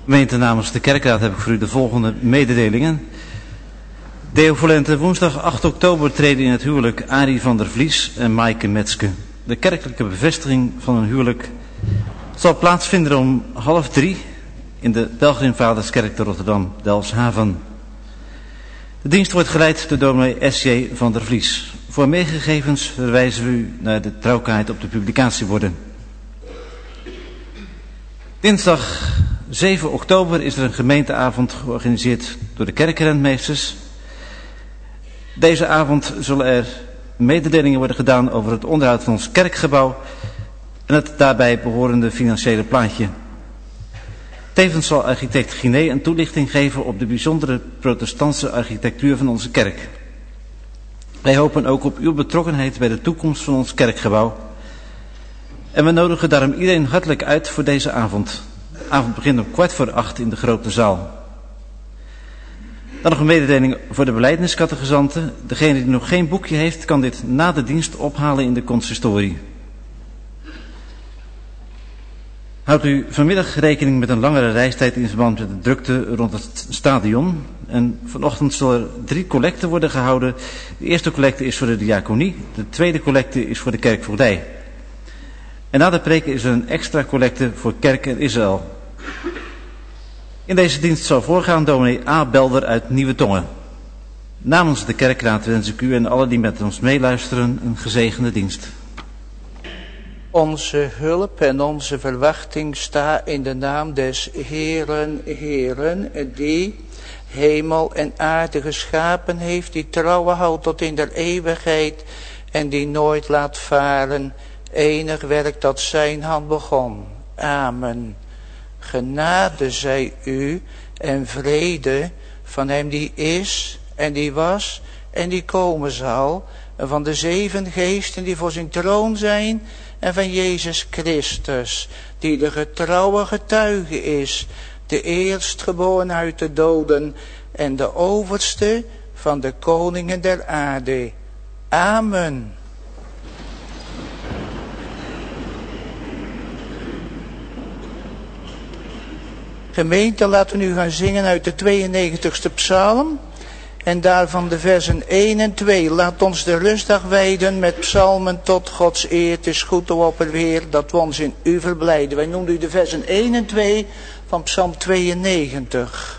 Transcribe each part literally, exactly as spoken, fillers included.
Gemeente, namens de kerkraad heb ik voor u de volgende mededelingen. Deo Volente, woensdag acht oktober treden in het huwelijk Arie van der Vlies en Maaike Metske. De kerkelijke bevestiging van hun huwelijk zal plaatsvinden om half drie in de Pelgrimvaderskerk te Rotterdam-Delfshaven. De dienst wordt geleid door dominee S J van der Vlies. Voor meer gegevens verwijzen we u naar de trouwkaart op de publicatieborden. Dinsdag zeven oktober is er een gemeenteavond georganiseerd door de kerkrentmeesters. Deze avond zullen er mededelingen worden gedaan over het onderhoud van ons kerkgebouw en het daarbij behorende financiële plaatje. Tevens zal architect Guiné een toelichting geven op de bijzondere protestantse architectuur van onze kerk. Wij hopen ook op uw betrokkenheid bij de toekomst van ons kerkgebouw. En we nodigen daarom iedereen hartelijk uit voor deze avond. De avond begint om kwart voor acht in de grote zaal. Dan nog een mededeling voor de belijdeniscategorisanten. Degene die nog geen boekje heeft, kan dit na de dienst ophalen in de consistorie. Houdt u vanmiddag rekening met een langere reistijd in verband met de drukte rond het stadion. En vanochtend zullen er drie collecten worden gehouden. De eerste collecte is voor de diaconie, de tweede collecte is voor de kerkvoogdij. En na de preken is er een extra collecte voor Kerk en Israël. In deze dienst zal voorgaan dominee A. Belder uit Nieuwe Tongen. Namens de kerkraad wens ik u en alle die met ons meeluisteren een gezegende dienst. Onze hulp en onze verwachting sta in de naam des Heeren, Heeren, die hemel en aarde geschapen heeft, die trouwen houdt tot in der eeuwigheid en die nooit laat varen enig werk dat zijn hand begon. Amen. Genade zij u en vrede van hem die is en die was en die komen zal, en van de zeven geesten die voor zijn troon zijn, en van Jezus Christus, die de getrouwe getuige is, de eerstgeboren uit de doden en de overste van de koningen der aarde. Amen. Gemeente, laten we nu gaan zingen uit de tweeënnegentigste psalm. En daarvan de versen één en twee. Laat ons de rustdag wijden met psalmen tot Gods eer. Het is goed, o opperheer, dat we ons in u verblijden. Wij noemen u de versen één en twee van psalm tweeënnegentig.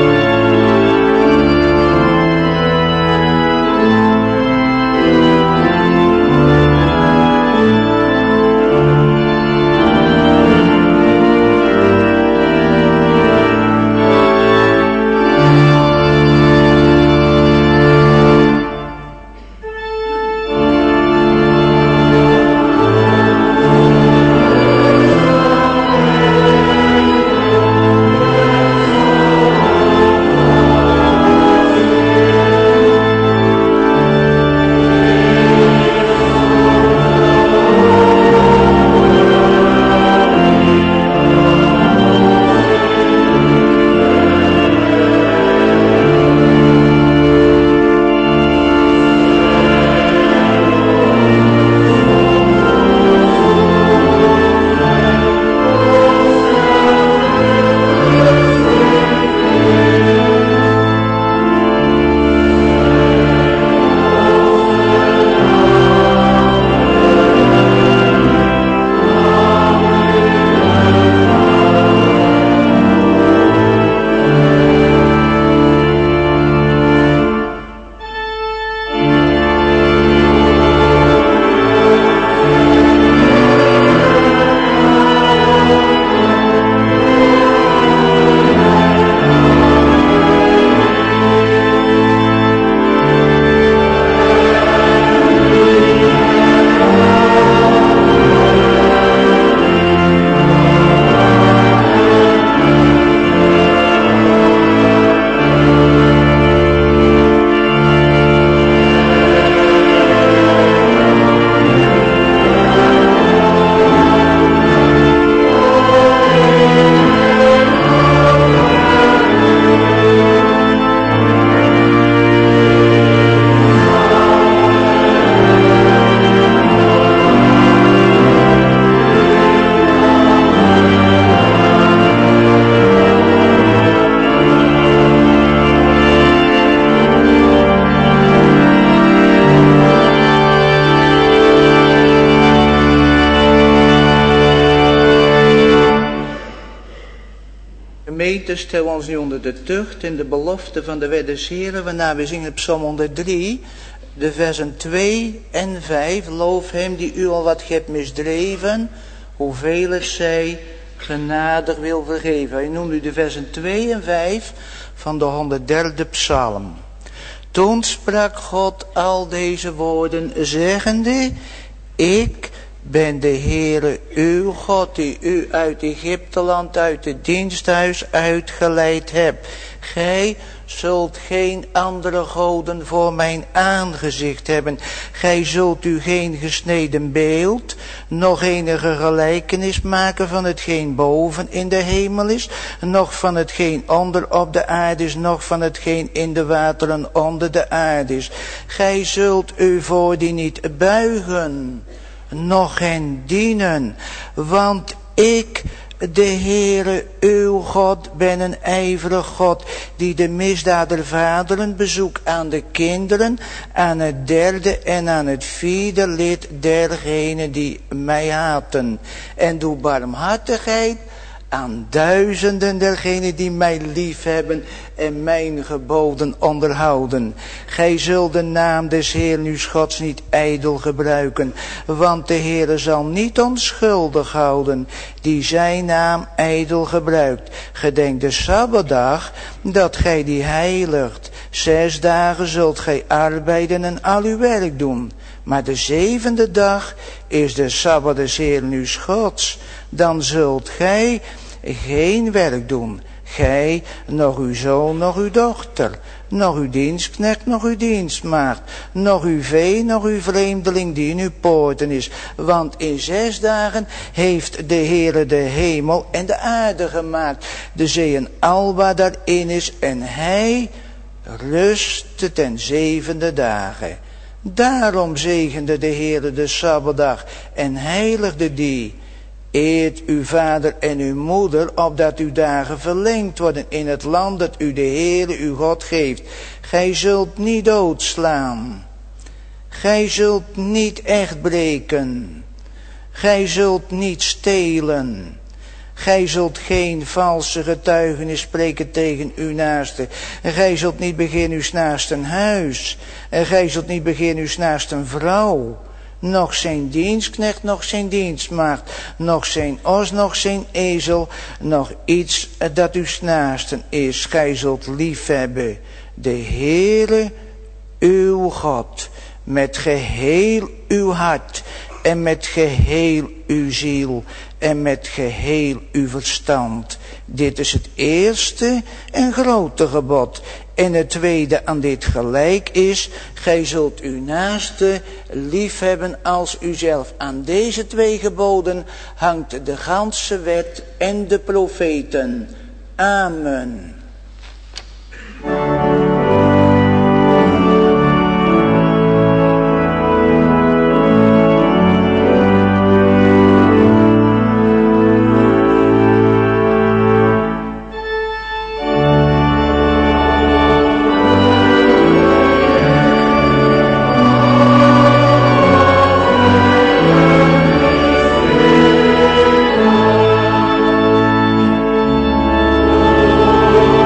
Thank you. gemeente, stel ons nu onder de tucht en de belofte van de wet des Heren, waarna we zingen Psalm honderddrie, de versen twee en vijf. Loof hem die u al wat hebt misdreven, hoeveel het zij genadig wil vergeven. Hij noemt u de versen twee en vijf van de honderdderde psalm. Toen sprak God al deze woorden, zeggende, ik ben de Heere uw God, die u uit Egypteland, uit het diensthuis uitgeleid hebt. Gij zult geen andere goden voor mijn aangezicht hebben. Gij zult u geen gesneden beeld, nog enige gelijkenis maken van hetgeen boven in de hemel is, nog van hetgeen onder op de aarde is, nog van hetgeen in de wateren onder de aarde is. Gij zult u voor die niet buigen, nog hen dienen, want ik, de Heere uw God, ben een ijverig God, die de misdaad der vaderen bezoekt aan de kinderen, aan het derde en aan het vierde lid dergenen die mij haten. En doe barmhartigheid aan duizenden dergenen die mij lief hebben en mijn geboden onderhouden. Gij zult de naam des Heeren uw Gods niet ijdel gebruiken, want de Heere zal niet onschuldig houden die zijn naam ijdel gebruikt. Gedenk de Sabbatdag, dat gij die heiligt. Zes dagen zult gij arbeiden en al uw werk doen. Maar de zevende dag is de Sabbat des Heeren uw Gods. Dan zult gij geen werk doen. Gij, nog uw zoon, nog uw dochter, nog uw dienstknecht, nog uw dienstmaagd, nog uw vee, nog uw vreemdeling die in uw poorten is. Want in zes dagen heeft de Heere de hemel en de aarde gemaakt, de zee en al wat daarin is, en hij rustte ten zevende dagen. Daarom zegende de Heere de Sabbatdag en heiligde die. Eert uw vader en uw moeder, opdat uw dagen verlengd worden in het land dat u de Heere uw God geeft. Gij zult niet doodslaan. Gij zult niet echt breken. Gij zult niet stelen. Gij zult geen valse getuigenis spreken tegen uw naaste. En gij zult niet begeeren uw naasten huis. En gij zult niet begeeren uw naasten vrouw. Nog zijn dienstknecht, nog zijn dienstmaagd, nog zijn os, nog zijn ezel, nog iets dat uw naasten is. Gij zult liefhebben de Heere uw God met geheel uw hart en met geheel uw ziel en met geheel uw verstand. Dit is het eerste en grote gebod. En het tweede aan dit gelijk is, gij zult uw naaste liefhebben als uzelf. Aan deze twee geboden hangt de ganse wet en de profeten. Amen. Amen.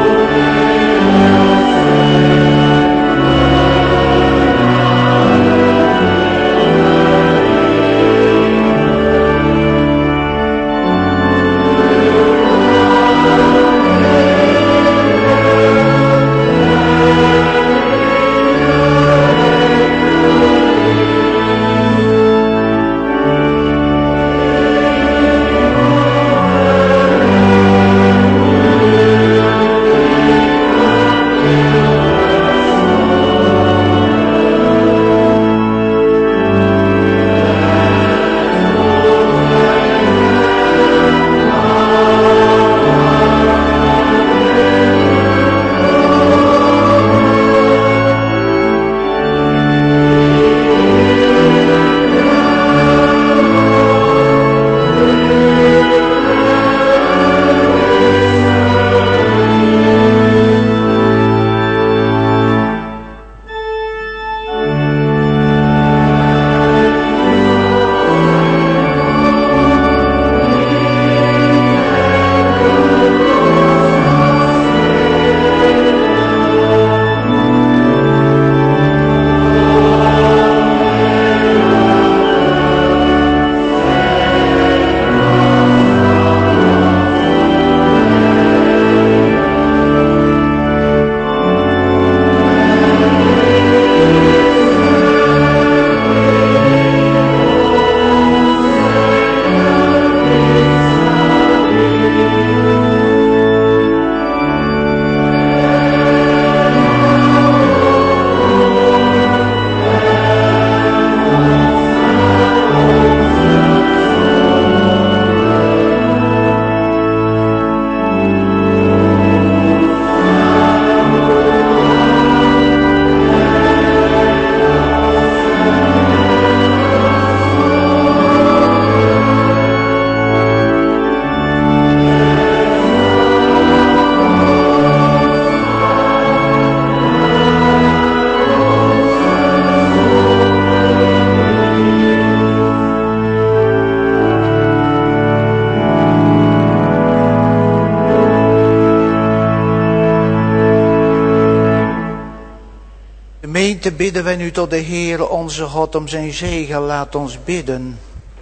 bidden wij nu tot de Heere onze God om zijn zegen. Laat ons bidden.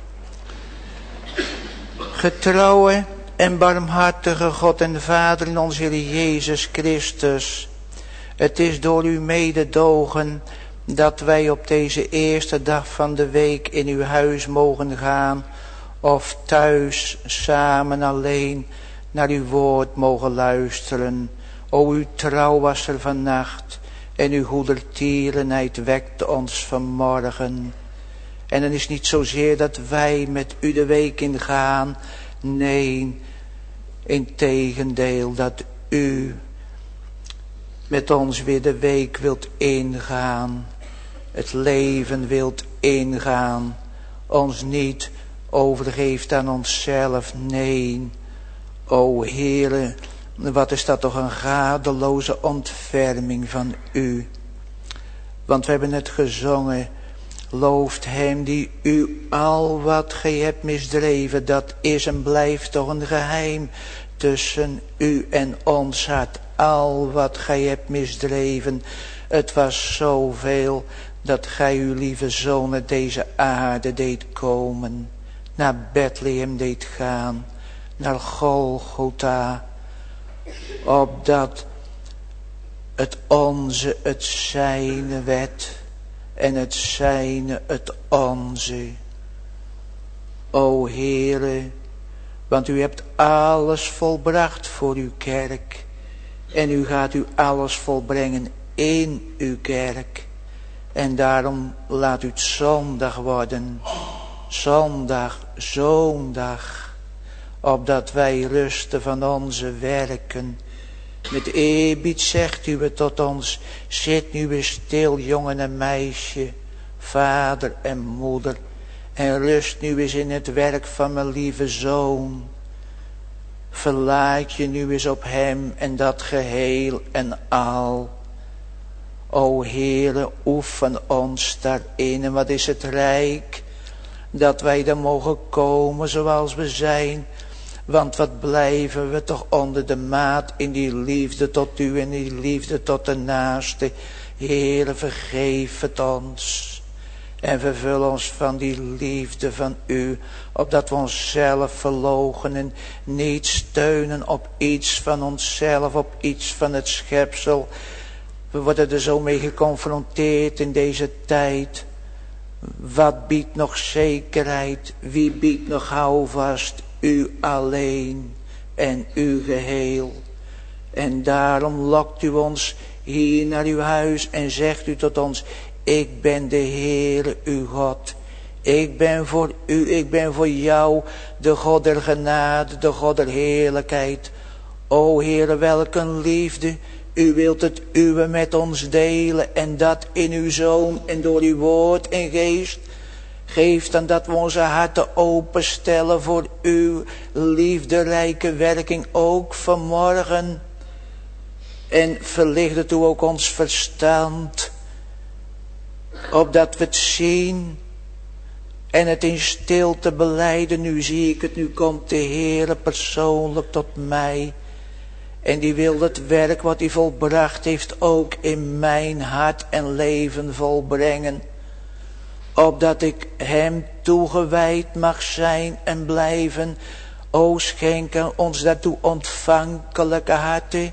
Getrouwe en barmhartige God en Vader in onze Heer Jezus Christus. Het is door uw mededogen dat wij op deze eerste dag van de week in uw huis mogen gaan. Of thuis samen alleen naar uw woord mogen luisteren. O, uw trouw was er vannacht en uw goedertierenheid wekte ons vanmorgen. En het is niet zozeer dat wij met u de week ingaan. Nee, integendeel dat u met ons weer de week wilt ingaan. Het leven wilt ingaan. Ons niet overgeeft aan onszelf. Nee, o Heere, wat is dat toch een gadeloze ontferming van u. Want we hebben het gezongen. Looft hem die u al wat gij hebt misdreven. Dat is en blijft toch een geheim tussen u en ons hart. Al wat gij hebt misdreven. Het was zoveel dat gij uw lieve zoon uit deze aarde deed komen. Naar Bethlehem deed gaan. Naar Golgotha. Opdat het onze het zijne werd. En het zijne het onze. O Heere, want u hebt alles volbracht voor uw kerk. En u gaat u alles volbrengen in uw kerk. En daarom laat u het zondag worden. Zondag, zondag. Opdat wij rusten van onze werken. Met eerbied zegt u het tot ons. Zit nu weer stil, jongen en meisje. Vader en moeder. En rust nu eens in het werk van mijn lieve zoon. Verlaat je nu eens op hem en dat geheel en al. O Heere, oefen ons daarin. En wat is het rijk dat wij er mogen komen zoals we zijn. Want wat blijven we toch onder de maat in die liefde tot u en die liefde tot de naaste. Heere, vergeef het ons. En vervul ons van die liefde van u. Opdat we onszelf verloochenen. Niet steunen op iets van onszelf. Op iets van het schepsel. We worden er zo mee geconfronteerd in deze tijd. Wat biedt nog zekerheid? Wie biedt nog houvast? U alleen en u geheel. En daarom lokt u ons hier naar uw huis en zegt u tot ons. Ik ben de Heere uw God. Ik ben voor u, ik ben voor jou de God der genade, de God der heerlijkheid. O Heere, welk een liefde. U wilt het uwe met ons delen en dat in uw Zoon en door uw woord en geest. Geef dan dat we onze harten openstellen voor uw liefderijke werking ook vanmorgen. En verlicht het u ook ons verstand. Opdat we het zien en het in stilte belijden. Nu zie ik het, nu komt de Heere persoonlijk tot mij. En die wil het werk wat hij volbracht heeft ook in mijn hart en leven volbrengen. Opdat ik hem toegewijd mag zijn en blijven. O, schenk aan ons daartoe ontvankelijke harten.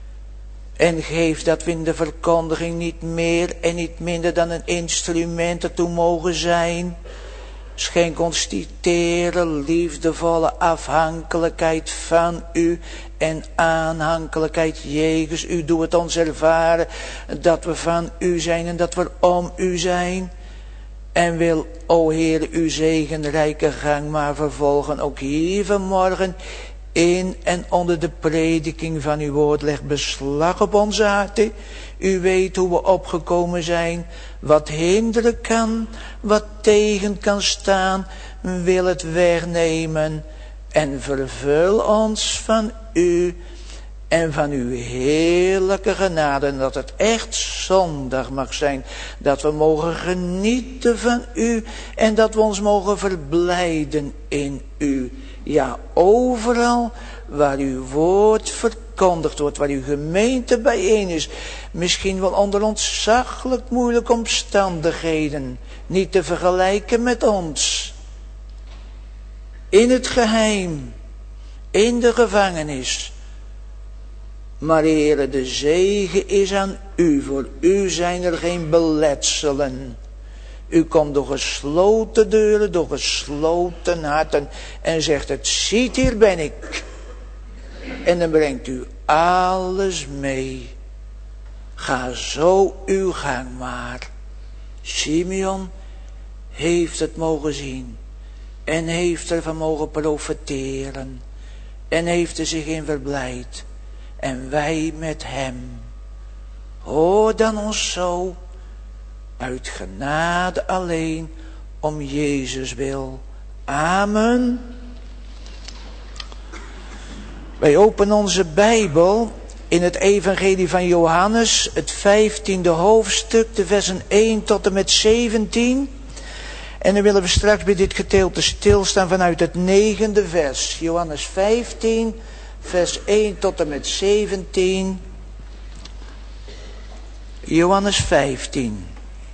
En geef dat we in de verkondiging niet meer en niet minder dan een instrument ertoe mogen zijn. Schenk ons die tere, liefdevolle afhankelijkheid van u en aanhankelijkheid jegens u. Doe het ons ervaren dat we van u zijn en dat we om u zijn. En wil, o Heer, uw zegenrijke gang maar vervolgen. Ook hier vanmorgen in en onder de prediking van uw woord. Leg beslag op onze harten. U weet hoe we opgekomen zijn. Wat hinderen kan, wat tegen kan staan. Wil het wegnemen. En vervul ons van u. en van uw heerlijke genade. En dat het echt zondag mag zijn. Dat we mogen genieten van u. En dat we ons mogen verblijden in u. Ja, overal waar uw woord verkondigd wordt. Waar uw gemeente bijeen is. Misschien wel onder ontzaglijk moeilijke omstandigheden. Niet te vergelijken met ons. In het geheim. In de gevangenis. Maar Heere, de zegen is aan u. Voor u zijn er geen beletselen. U komt door gesloten deuren, door gesloten harten. En zegt het, ziet hier ben ik. En dan brengt u alles mee. Ga zo uw gang maar. Simeon heeft het mogen zien. En heeft ervan mogen profiteren. En heeft er zich in verblijd. En wij met hem. Hoor dan ons zo. Uit genade alleen. Om Jezus wil. Amen. Wij openen onze Bijbel. In het evangelie van Johannes. Het vijftiende hoofdstuk. De versen één tot en met zeventien. En dan willen we straks bij dit gedeelte stilstaan vanuit het negende vers. Johannes vijftien, vers één tot en met zeventien. Johannes vijftien.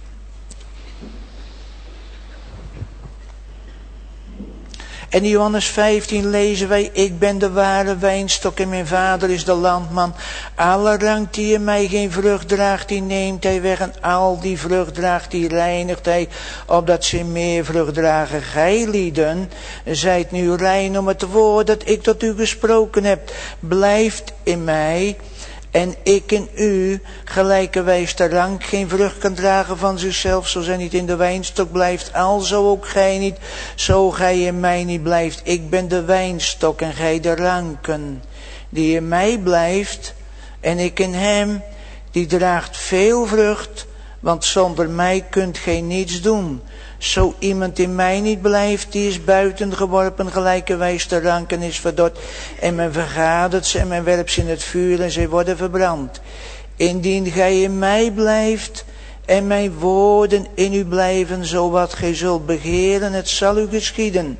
En in Johannes vijftien lezen wij, ik ben de ware wijnstok en mijn vader is de landman. Alle rank die in mij geen vrucht draagt, die neemt hij weg. En al die vrucht draagt, die reinigt hij, opdat ze meer vrucht dragen. Gij lieden, zijt nu rein om het woord dat ik tot u gesproken heb. Blijft in mij en ik in u, gelijkerwijs de rank geen vrucht kan dragen van zichzelf, zo zij niet in de wijnstok blijft, alzo ook gij niet, zo gij in mij niet blijft. Ik ben de wijnstok en gij de ranken. Die in mij blijft en ik in hem, die draagt veel vrucht, want zonder mij kunt gij niets doen. Zo iemand in mij niet blijft, die is buiten geworpen, gelijkerwijs de ranken is verdord. En men vergadert ze en men werpt ze in het vuur en zij worden verbrand. Indien gij in mij blijft en mijn woorden in u blijven, zo wat gij zult begeren, het zal u geschieden.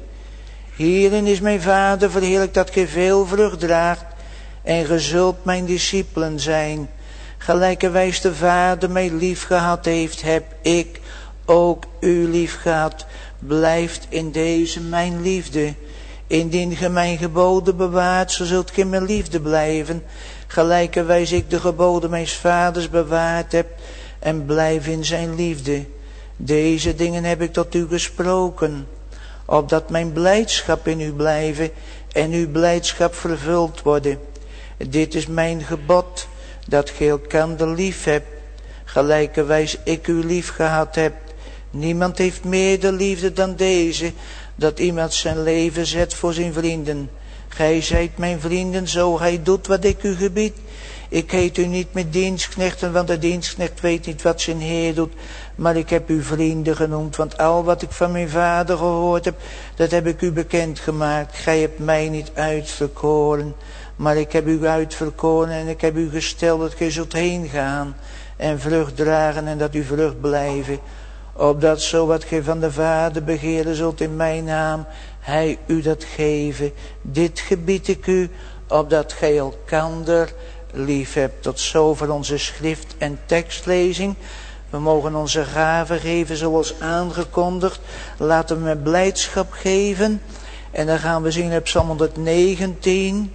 Hierin is mijn Vader verheerlijk dat gij veel vrucht draagt en ge zult mijn discipelen zijn. Gelijkerwijs de Vader mij lief gehad heeft, heb ik ook u lief gehad. Blijft in deze mijn liefde. Indien ge mijn geboden bewaart, zo zult ge in mijn liefde blijven. Gelijkerwijs ik de geboden mijns vaders bewaard heb en blijf in zijn liefde. Deze dingen heb ik tot u gesproken, opdat mijn blijdschap in u blijven en uw blijdschap vervuld worden. Dit is mijn gebod, dat ge elkander lief hebt, gelijkerwijs ik u lief gehad heb. Niemand heeft meer de liefde dan deze, dat iemand zijn leven zet voor zijn vrienden. Gij zijt mijn vrienden, zo gij doet wat ik u gebied. Ik heet u niet met dienstknechten, want de dienstknecht weet niet wat zijn Heer doet. Maar ik heb u vrienden genoemd, want al wat ik van mijn Vader gehoord heb, dat heb ik u bekendgemaakt. Gij hebt mij niet uitverkoren, maar ik heb u uitverkoren en ik heb u gesteld dat gij zult heen gaan en vrucht dragen en dat u vrucht blijven. Opdat zo wat gij van de Vader begeren zult in mijn naam, hij u dat geven. Dit gebied ik u, opdat gij elkander lief hebt. Tot zover onze schrift- en tekstlezing. We mogen onze gaven geven zoals aangekondigd. Laten we met blijdschap geven. En dan gaan we zien op Psalm honderdnegentien.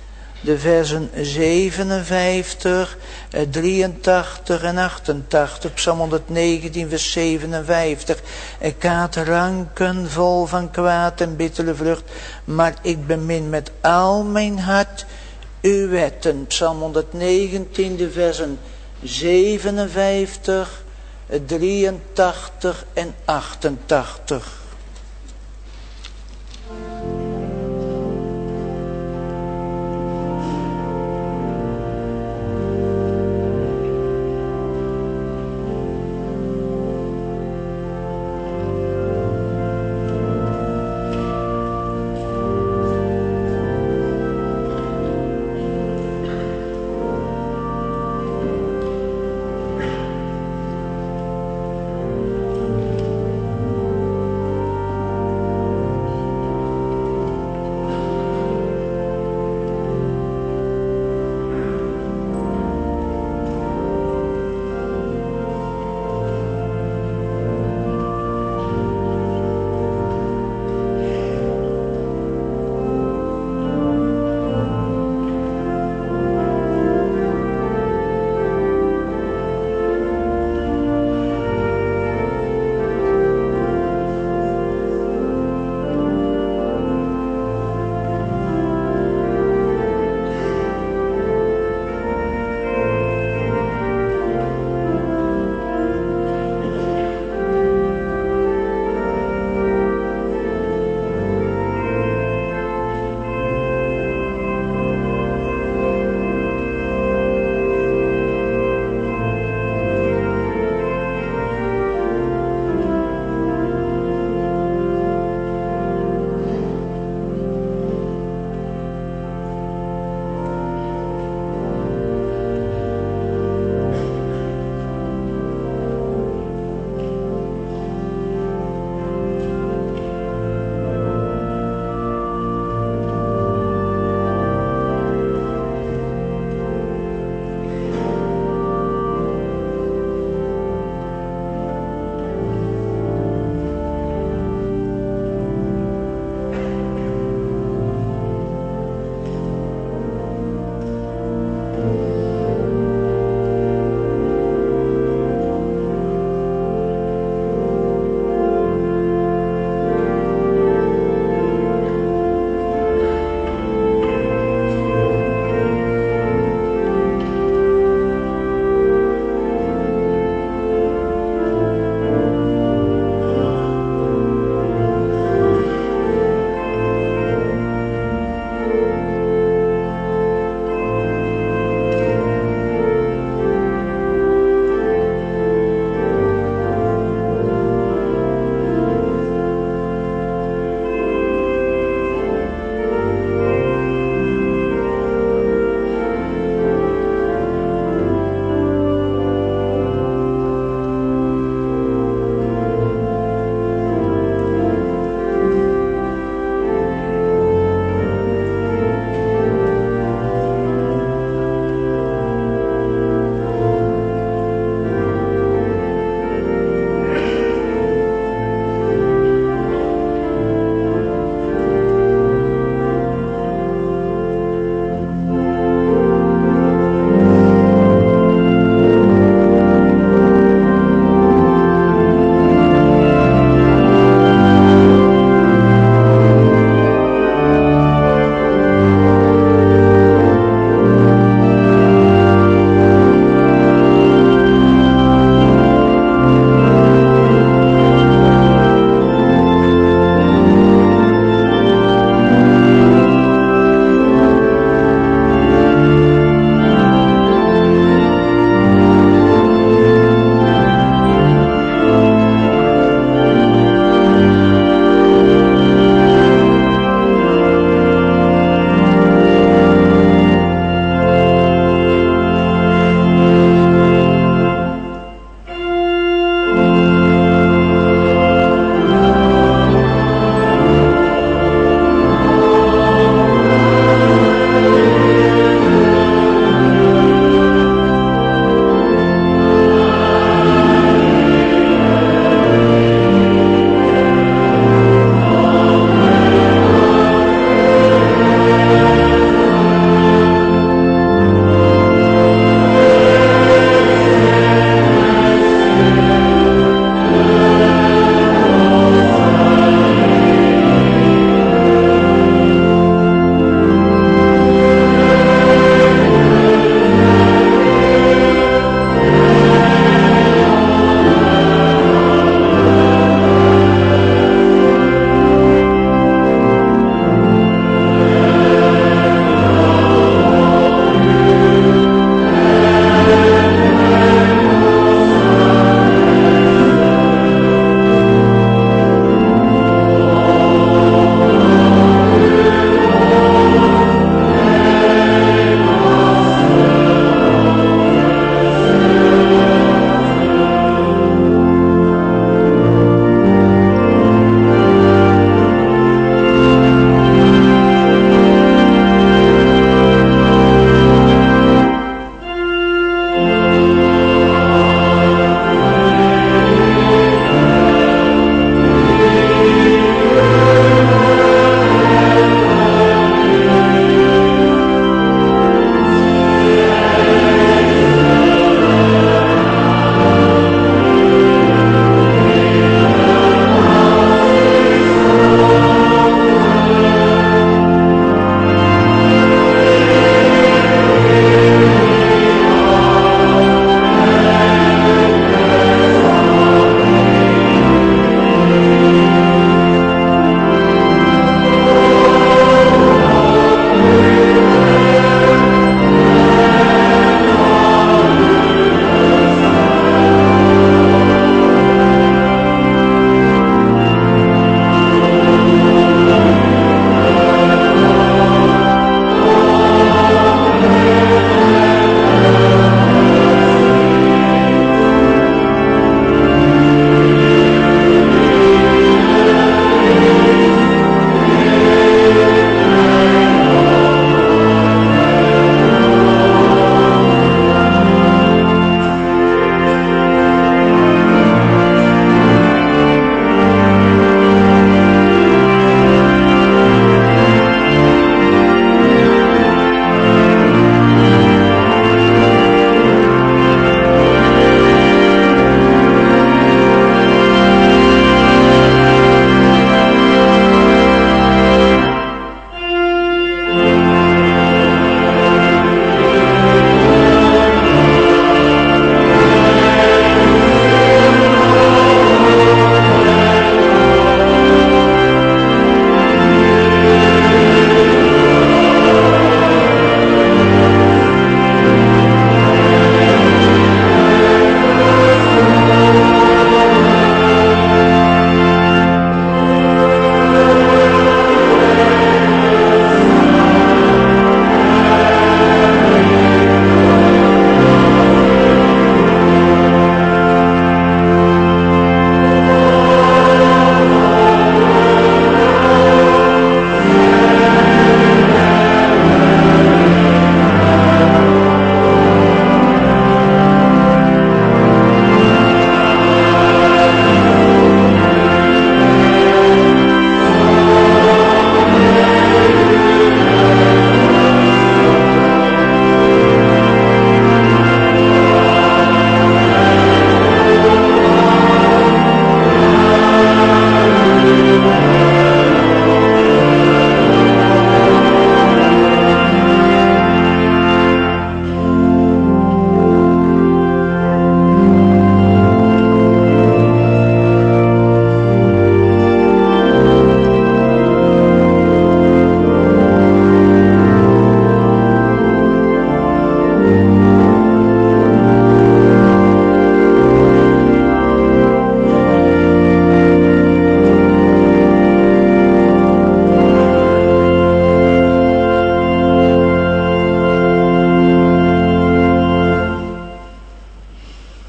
De versen zevenenvijftig, drieëntachtig en achtentachtig. Psalm honderdnegentien vers zevenenvijftig. Ik haat ranken vol van kwaad en bittere vrucht, maar ik bemin met al mijn hart uw wetten. Psalm honderdnegentien, de versen zevenenvijftig, drieëntachtig en achtentachtig.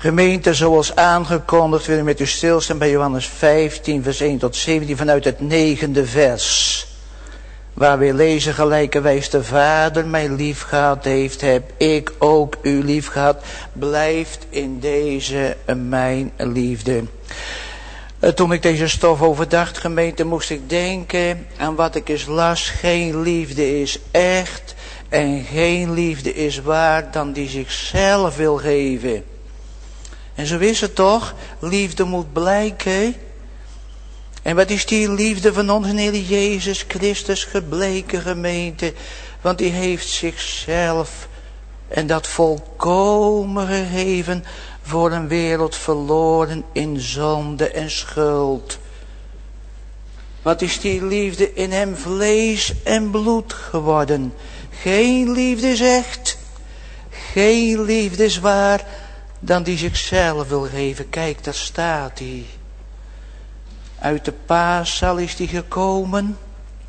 Gemeente, zoals aangekondigd, wil ik met u stilstaan bij Johannes vijftien, vers één tot zeventien, vanuit het negende vers. Waar we lezen, gelijkerwijs de Vader mij lief gehad heeft, heb ik ook u lief gehad. Blijft in deze mijn liefde. Toen ik deze stof overdacht, gemeente, moest ik denken aan wat ik eens las. Geen liefde is echt en geen liefde is waar dan die zichzelf wil geven. En zo is het toch, liefde moet blijken. En wat is die liefde van onze Heer Jezus Christus gebleken, gemeente? Want die heeft zichzelf en dat volkomen gegeven voor een wereld verloren in zonde en schuld. Wat is die liefde in hem vlees en bloed geworden? Geen liefde is echt, geen liefde is waar dan die zichzelf wil geven. Kijk, daar staat hij. Uit de paaszaal is hij gekomen.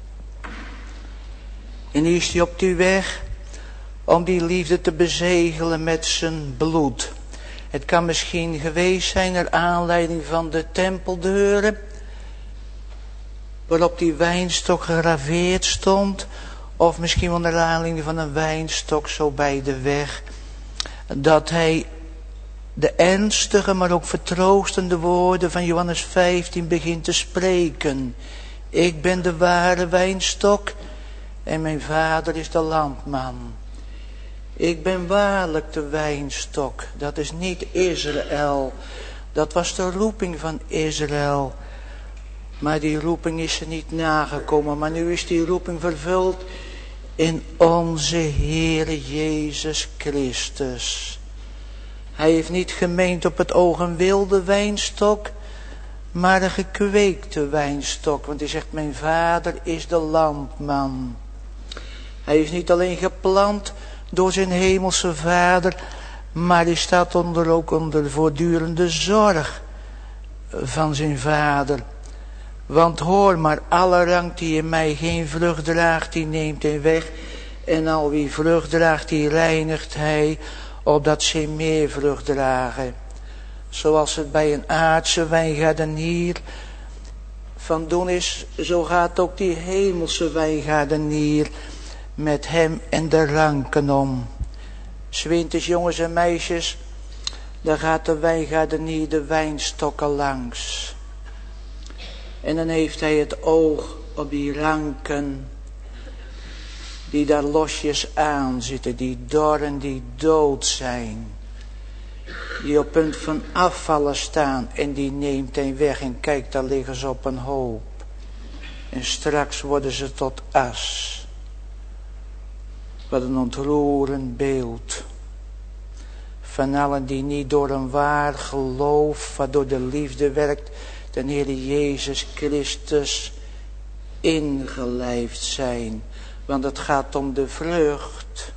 En nu is hij op die weg om die liefde te bezegelen met zijn bloed. Het kan misschien geweest zijn naar aanleiding van de tempeldeuren, waarop die wijnstok gegraveerd stond. Of misschien wel naar aanleiding van een wijnstok zo bij de weg. Dat hij de ernstige, maar ook vertroostende woorden van Johannes vijftien begint te spreken. Ik ben de ware wijnstok en mijn vader is de landman. Ik ben waarlijk de wijnstok. Dat is niet Israël. Dat was de roeping van Israël. Maar die roeping is er niet nagekomen. Maar nu is die roeping vervuld in onze Heere Jezus Christus. Hij heeft niet gemeend op het oog een wilde wijnstok, maar een gekweekte wijnstok. Want hij zegt, mijn vader is de landman. Hij is niet alleen geplant door zijn hemelse vader, maar hij staat onder, ook onder voortdurende zorg van zijn vader. Want hoor maar, alle rank die in mij geen vrucht draagt, die neemt hij weg. En al wie vrucht draagt, die reinigt hij, opdat zij meer vrucht dragen. Zoals het bij een aardse wijngaardenier van doen is, zo gaat ook die hemelse wijngaardenier met hem en de ranken om. 'S winters, jongens en meisjes, dan gaat de wijngaardenier de wijnstokken langs. En dan heeft hij het oog op die ranken die daar losjes aan zitten, die dorren, die dood zijn. Die op punt van afvallen staan en die neemt hij weg en kijk, daar liggen ze op een hoop. En straks worden ze tot as. Wat een ontroerend beeld. Van allen die niet door een waar geloof, wat door de liefde werkt, de Heer Jezus Christus ingelijfd zijn. Want het gaat om de vrucht.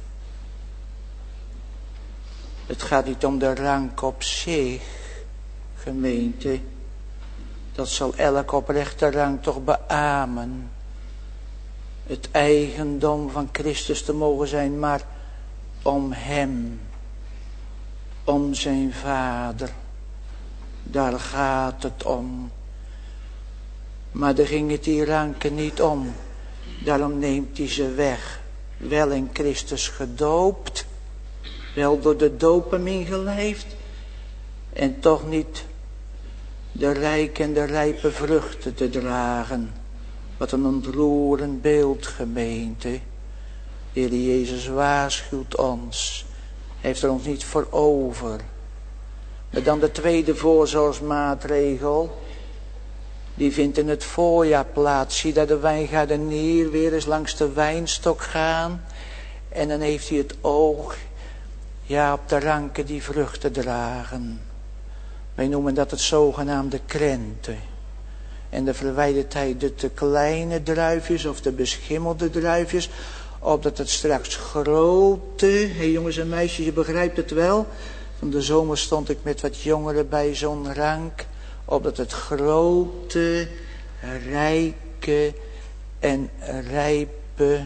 Het gaat niet om de rank op zich, gemeente. Dat zal elk oprechte rank toch beamen. Het eigendom van Christus te mogen zijn, maar om hem. Om zijn vader. Daar gaat het om. Maar daar ging het die ranken niet om. Daarom neemt hij ze weg. Wel in Christus gedoopt. Wel door de doop hem ingelijfd. En toch niet de rijke en de rijpe vruchten te dragen. Wat een ontroerend beeld, gemeente. De Heer Jezus waarschuwt ons. Hij heeft er ons niet voor over. Maar dan de tweede voorzorgsmaatregel. Die vindt in het voorjaar plaats. Zie dat de wijngaardenier weer eens langs de wijnstok gaan. En dan heeft hij het oog, ja, op de ranken die vruchten dragen. Wij noemen dat het zogenaamde krenten. En de verwijdert hij de te kleine druifjes of de beschimmelde druifjes. Opdat het straks grote, hé hey jongens en meisjes, je begrijpt het wel. Van de zomer stond ik met wat jongeren bij zo'n rank. Opdat het grote, rijke en rijpe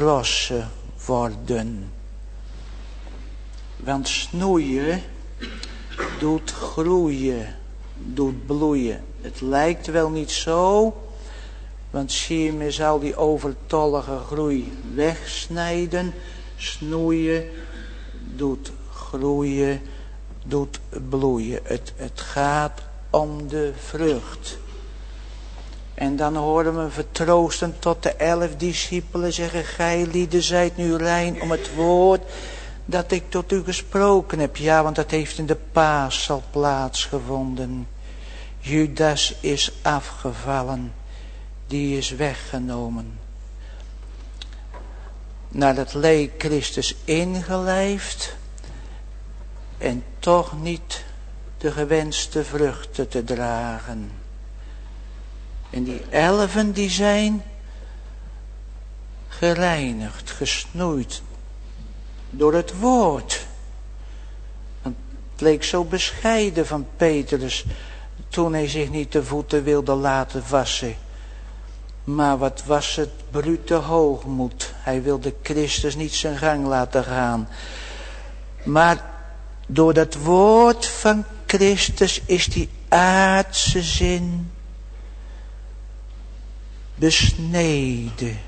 trossen worden. Want snoeien, doet groeien, doet bloeien. Het lijkt wel niet zo, want Siem zal die overtollige groei wegsnijden, snoeien, doet groeien, doet bloeien. Het, het gaat om de vrucht. En dan horen we vertroostend tot de elf discipelen zeggen, gij lieden zijt nu rein om het woord dat ik tot u gesproken heb. Ja, want dat heeft in de Paasal plaatsgevonden. Judas is afgevallen, die is weggenomen. Naar het leek Christus ingelijfd en toch niet de gewenste vruchten te dragen. En die elfen die zijn gereinigd, gesnoeid door het woord. Het leek zo bescheiden van Petrus toen hij zich niet de voeten wilde laten wassen. Maar wat was het brute hoogmoed. Hij wilde Christus niet zijn gang laten gaan. Maar door dat woord van Christus is die aardse zin besneden.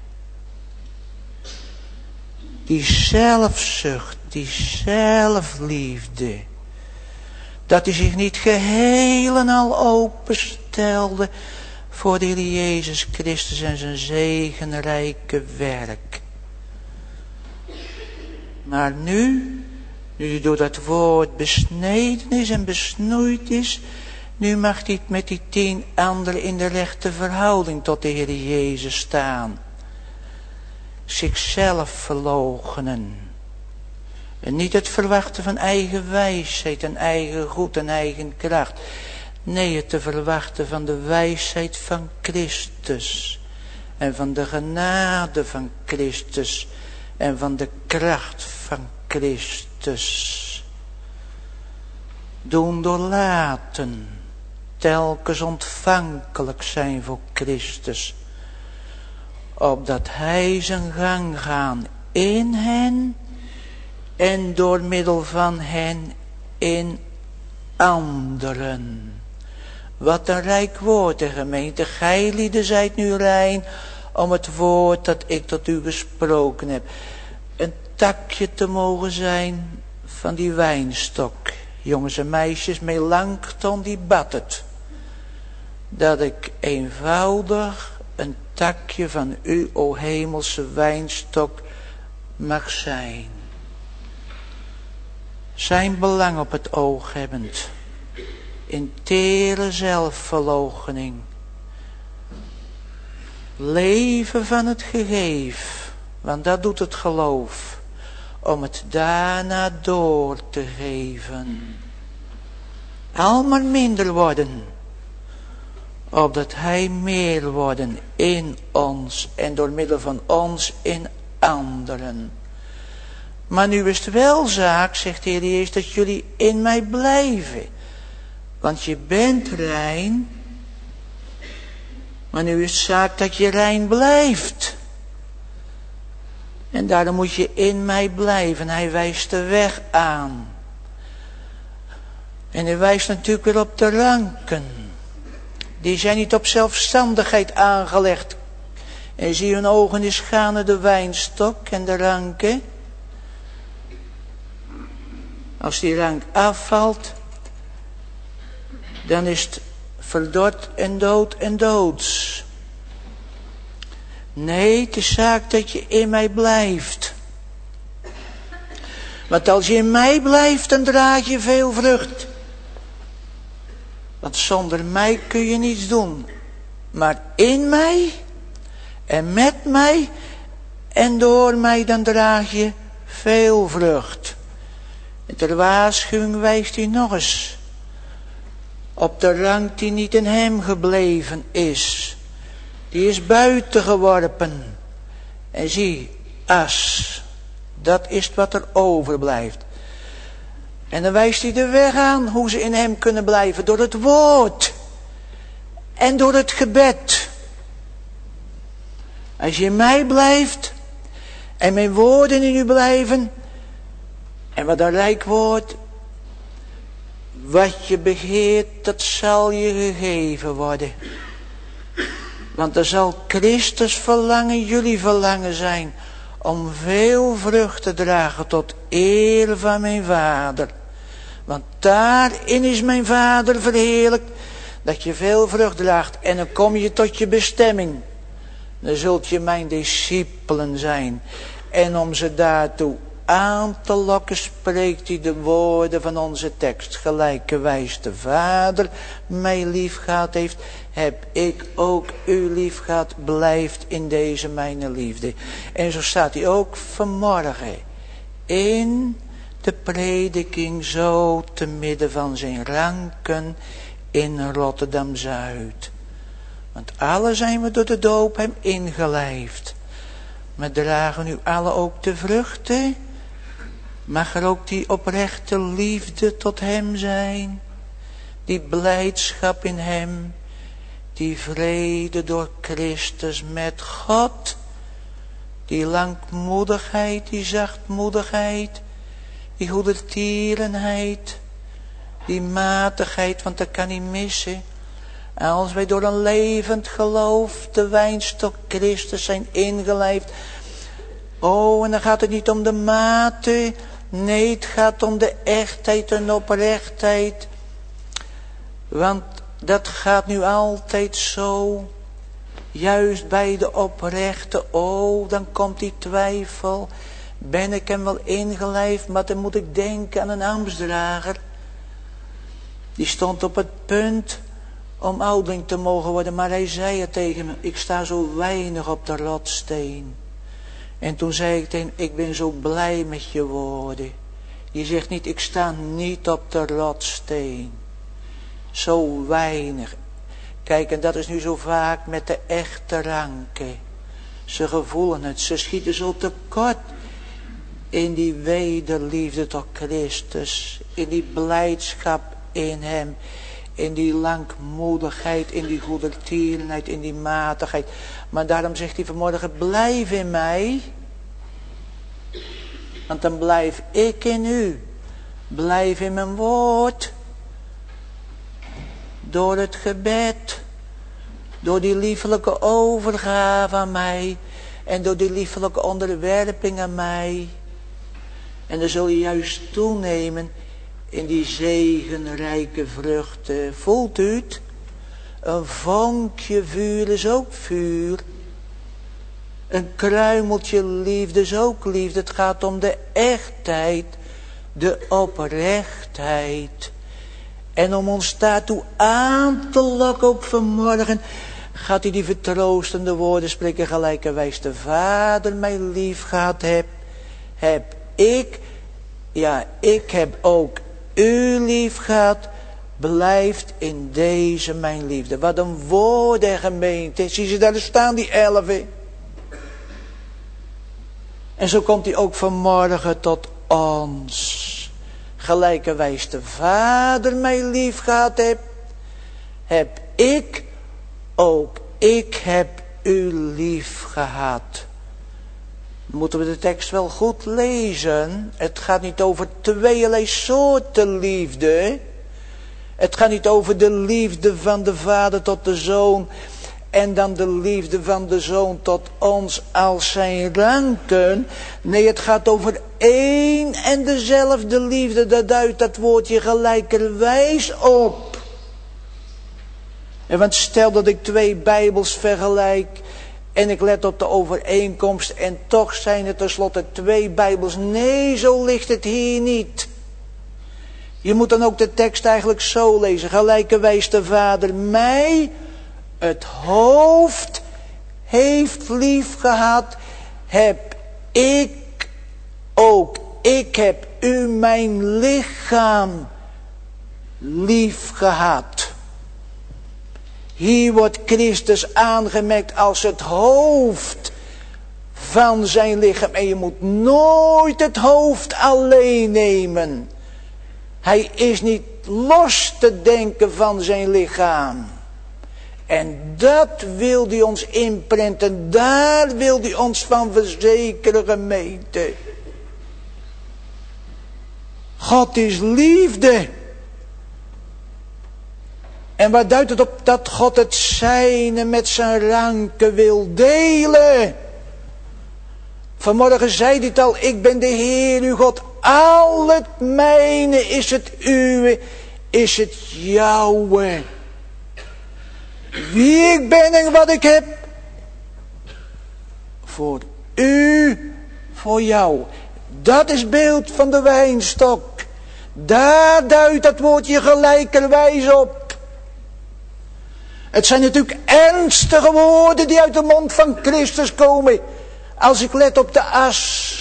Die zelfzucht, die zelfliefde. Dat hij zich niet geheel en al openstelde voor de Heer Jezus Christus en zijn zegenrijke werk. Maar nu, nu hij door dat woord besneden is en besnoeid is, nu mag hij met die tien anderen in de rechte verhouding tot de Heer Jezus staan. Zichzelf verloochenen. En niet het verwachten van eigen wijsheid en eigen goed en eigen kracht. Nee, het te verwachten van de wijsheid van Christus. En van de genade van Christus. En van de kracht van Christus. Doen doorlaten. Telkens ontvankelijk zijn voor Christus. Opdat hij zijn gang gaan in hen. En door middel van hen in anderen. Wat een rijk woord, de gemeente. Gij lieden zijt nu rein om het woord dat ik tot u gesproken heb. Een takje te mogen zijn van die wijnstok. Jongens en meisjes, Melanchthon die bad het. Dat ik eenvoudig een takje van u, o hemelse wijnstok, mag zijn. Zijn belang op het oog hebbend. In tere zelfverloochening. Leven van het gegeef. Want dat doet het geloof. Om het daarna door te geven. Al maar minder worden. Opdat hij meer worden in ons. En door middel van ons in anderen. Maar nu is het wel zaak, zegt de Heer Jezus, dat jullie in mij blijven. Want je bent rein. Maar nu is het zaak dat je rein blijft. En daarom moet je in mij blijven. Hij wijst de weg aan. En hij wijst natuurlijk weer op de ranken. Die zijn niet op zelfstandigheid aangelegd. En zie hun ogen is gaan naar de wijnstok en de ranken. Als die rank afvalt, dan is het verdord en dood en doods. Nee, het is zaak dat je in mij blijft. Want als je in mij blijft, dan draag je veel vrucht. Want zonder mij kun je niets doen. Maar in mij en met mij en door mij, dan draag je veel vrucht. En ter waarschuwing wijst hij nog eens op de rank die niet in hem gebleven is. Die is buiten geworpen. En zie, as, dat is wat er overblijft. En dan wijst hij de weg aan hoe ze in hem kunnen blijven. Door het woord. En door het gebed. Als je in mij blijft. En mijn woorden in u blijven. En wat een rijk woord. Wat je begeert, dat zal je gegeven worden. Want er zal Christus verlangen, jullie verlangen zijn, om veel vrucht te dragen tot eer van mijn Vader. Want daarin is mijn Vader verheerlijkt, dat je veel vrucht draagt. En dan kom je tot je bestemming. Dan zult je mijn discipelen zijn. En om ze daartoe aan te lokken spreekt hij de woorden van onze tekst. Gelijkerwijs de Vader mij lief gehad heeft, heb ik ook u lief gehad. Blijft in deze mijn liefde. En zo staat hij ook vanmorgen in de prediking zo te midden van zijn ranken in Rotterdam-Zuid. Want alle zijn we door de doop hem ingelijfd. Maar dragen nu alle ook de vruchten? Mag er ook die oprechte liefde tot hem zijn? Die blijdschap in hem? Die vrede door Christus met God? Die langmoedigheid, die zachtmoedigheid? Die goedertierenheid? Die matigheid, want dat kan niet missen. Als wij door een levend geloof de wijnstok Christus zijn ingelijfd. Oh, en dan gaat het niet om de mate. Nee, het gaat om de echtheid en oprechtheid. Want dat gaat nu altijd zo. Juist bij de oprechte. Oh, dan komt die twijfel. Ben ik hem wel ingelijfd? Maar dan moet ik denken aan een ambtsdrager. Die stond op het punt om ouderling te mogen worden. Maar hij zei het tegen me. Ik sta zo weinig op de rotsteen. En toen zei ik tegen hem, ik ben zo blij met je woorden. Je zegt niet, ik sta niet op de rotsteen. Zo weinig. Kijk, en dat is nu zo vaak met de echte ranken. Ze gevoelen het, ze schieten zo tekort in die wederliefde tot Christus. In die blijdschap in hem. In die langmoedigheid, in die goedertierenheid, in die matigheid. Maar daarom zegt hij vanmorgen, blijf in mij. Want dan blijf ik in u. Blijf in mijn woord. Door het gebed. Door die liefelijke overgave aan mij. En door die liefelijke onderwerping aan mij. En dan zul je juist toenemen in die zegenrijke vruchten. Voelt u het? Een vonkje vuur is ook vuur. Een kruimeltje liefde is ook liefde. Het gaat om de echtheid, de oprechtheid. En om ons daartoe aan te lokken op vanmorgen, gaat hij die vertroostende woorden spreken. Gelijkerwijs de Vader mij lief gehad heb, heb ik, ja ik heb ook u lief gehad, blijft in deze mijn liefde. Wat een woorden, gemeente. Zie ze daar staan, die elfen. En zo komt hij ook vanmorgen tot ons. Gelijkerwijs de Vader mij lief gehad heb, heb ik, ook ik heb u lief gehad. Moeten we de tekst wel goed lezen. Het gaat niet over tweeërlei soorten liefde. Het gaat niet over de liefde van de Vader tot de Zoon. En dan de liefde van de Zoon tot ons als zijn ranken. Nee, het gaat over één en dezelfde liefde. Dat duidt dat woordje gelijkerwijs op. En want stel dat ik twee Bijbels vergelijk. En ik let op de overeenkomst. En toch zijn het tenslotte twee Bijbels. Nee, zo ligt het hier niet. Je moet dan ook de tekst eigenlijk zo lezen. Gelijkerwijs de Vader mij, het hoofd, heeft lief gehad. Heb ik ook. Ik heb u mijn lichaam lief gehad. Hier wordt Christus aangemerkt als het hoofd van zijn lichaam. En je moet nooit het hoofd alleen nemen. Hij is niet los te denken van zijn lichaam. En dat wil hij ons inprenten. Daar wil hij ons van verzekeren, gemeente. God is liefde. En wat duidt het op? Dat God het zijne met zijn ranken wil delen. Vanmorgen zei hij het al, ik ben de Heer uw God. Al het mijne is het uwe, is het jouwe. Wie ik ben en wat ik heb. Voor u, voor jou. Dat is beeld van de wijnstok. Daar duidt dat woordje gelijkerwijs op. Het zijn natuurlijk ernstige woorden die uit de mond van Christus komen. Als ik let op de as.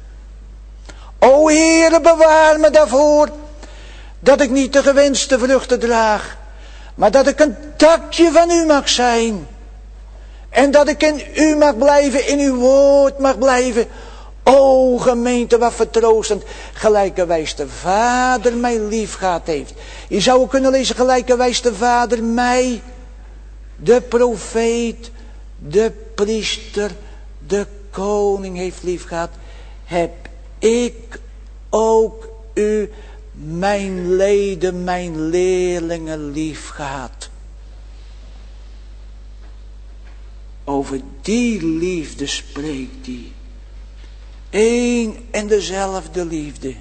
O Heere, bewaar me daarvoor. Dat ik niet de gewenste vruchten draag. Maar dat ik een takje van u mag zijn. En dat ik in u mag blijven, in uw woord mag blijven. O gemeente, wat vertroostend. Gelijkerwijs de Vader mij lief gehad heeft. Je zou ook kunnen lezen, gelijkerwijs de Vader mij, de profeet, de priester, de koning heeft lief gehad. Heb ik ook u, mijn leden, mijn leerlingen lief gehad. Over die liefde spreekt hij. Eén en dezelfde liefde.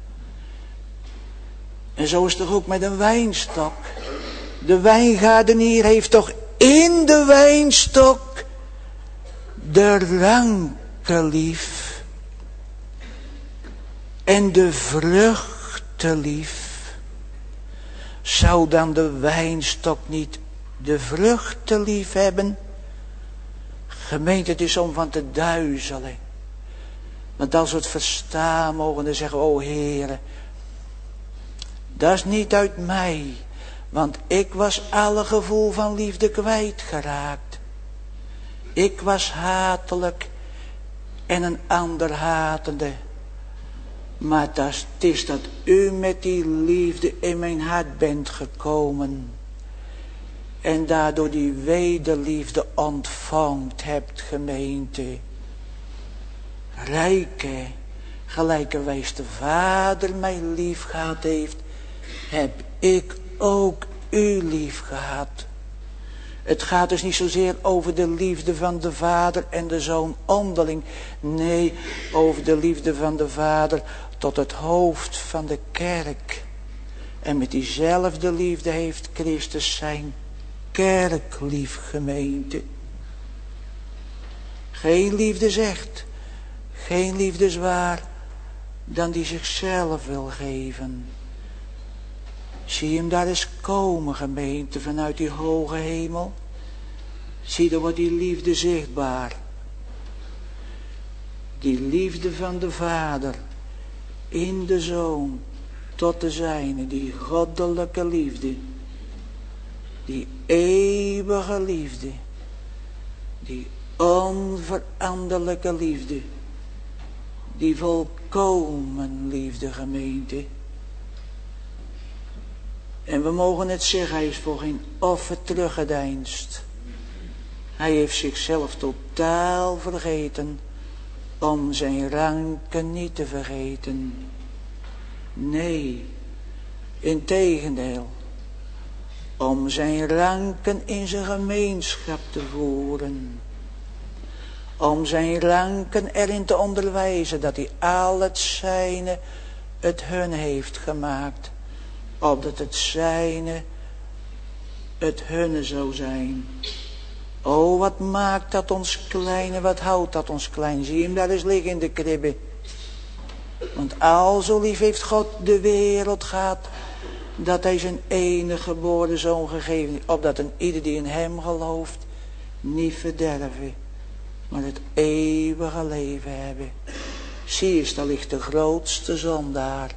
En zo is het toch ook met een wijnstok. De wijngaardenier heeft toch in de wijnstok de ranken lief. En de vruchten lief. Zou dan de wijnstok niet de vruchten lief hebben? Gemeente, het is om van te duizelen. Want als we het verstaan mogen, dan zeggen we, o Heere, dat is niet uit mij. Want ik was alle gevoel van liefde kwijtgeraakt. Ik was hatelijk en een ander hatende. Maar dat is, het is dat u met die liefde in mijn hart bent gekomen. En daardoor die wederliefde ontvangt hebt, gemeente. Rijke, gelijkerwijs de Vader mij lief gehad heeft, heb ik ook u lief gehad. Het gaat dus niet zozeer over de liefde van de Vader en de Zoon onderling. Nee, over de liefde van de Vader tot het hoofd van de kerk. En met diezelfde liefde heeft Christus zijn kerk lief, gemeente. Geen liefde zegt, geen liefde is waar, dan die zichzelf wil geven. Zie hem daar eens komen, gemeente, vanuit die hoge hemel. Zie, dan wordt die liefde zichtbaar. Die liefde van de Vader in de Zoon tot de zijne, die goddelijke liefde. Die eeuwige liefde. Die onveranderlijke liefde. Die volkomen liefde, gemeente. En we mogen het zeggen, hij is voor geen offer teruggedeinst. Hij heeft zichzelf totaal vergeten, om zijn ranken niet te vergeten. Nee, integendeel, om zijn ranken in zijn gemeenschap te voeren. Om zijn ranken erin te onderwijzen dat hij al het zijne het hun heeft gemaakt. Opdat het zijne het hunne zou zijn. O, wat maakt dat ons klein en wat houdt dat ons klein. Zie hem daar eens liggen in de kribbe. Want al zo lief heeft God de wereld gehad, dat hij zijn enige geboren zoon gegeven heeft, opdat een ieder die in hem gelooft niet verderven, maar het eeuwige leven hebben. Zie eens, daar ligt de grootste zondaar.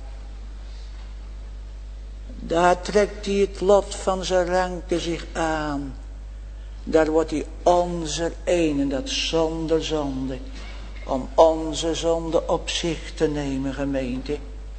Daar trekt hij het lot van zijn ranken zich aan. Daar wordt hij onze ene, dat zonder zonde, om onze zonde op zich te nemen, gemeente.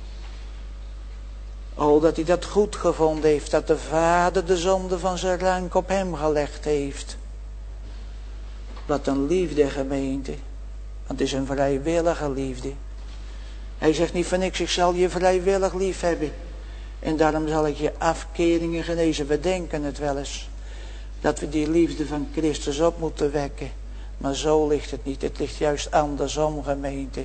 O, dat hij dat goed gevonden heeft, dat de Vader de zonde van zijn rank op hem gelegd heeft. Wat een liefde, gemeente. Want het is een vrijwillige liefde. Hij zegt niet van niks, ik zal je vrijwillig lief hebben. En daarom zal ik je afkeringen genezen. We denken het wel eens. Dat we die liefde van Christus op moeten wekken. Maar zo ligt het niet. Het ligt juist andersom, gemeente.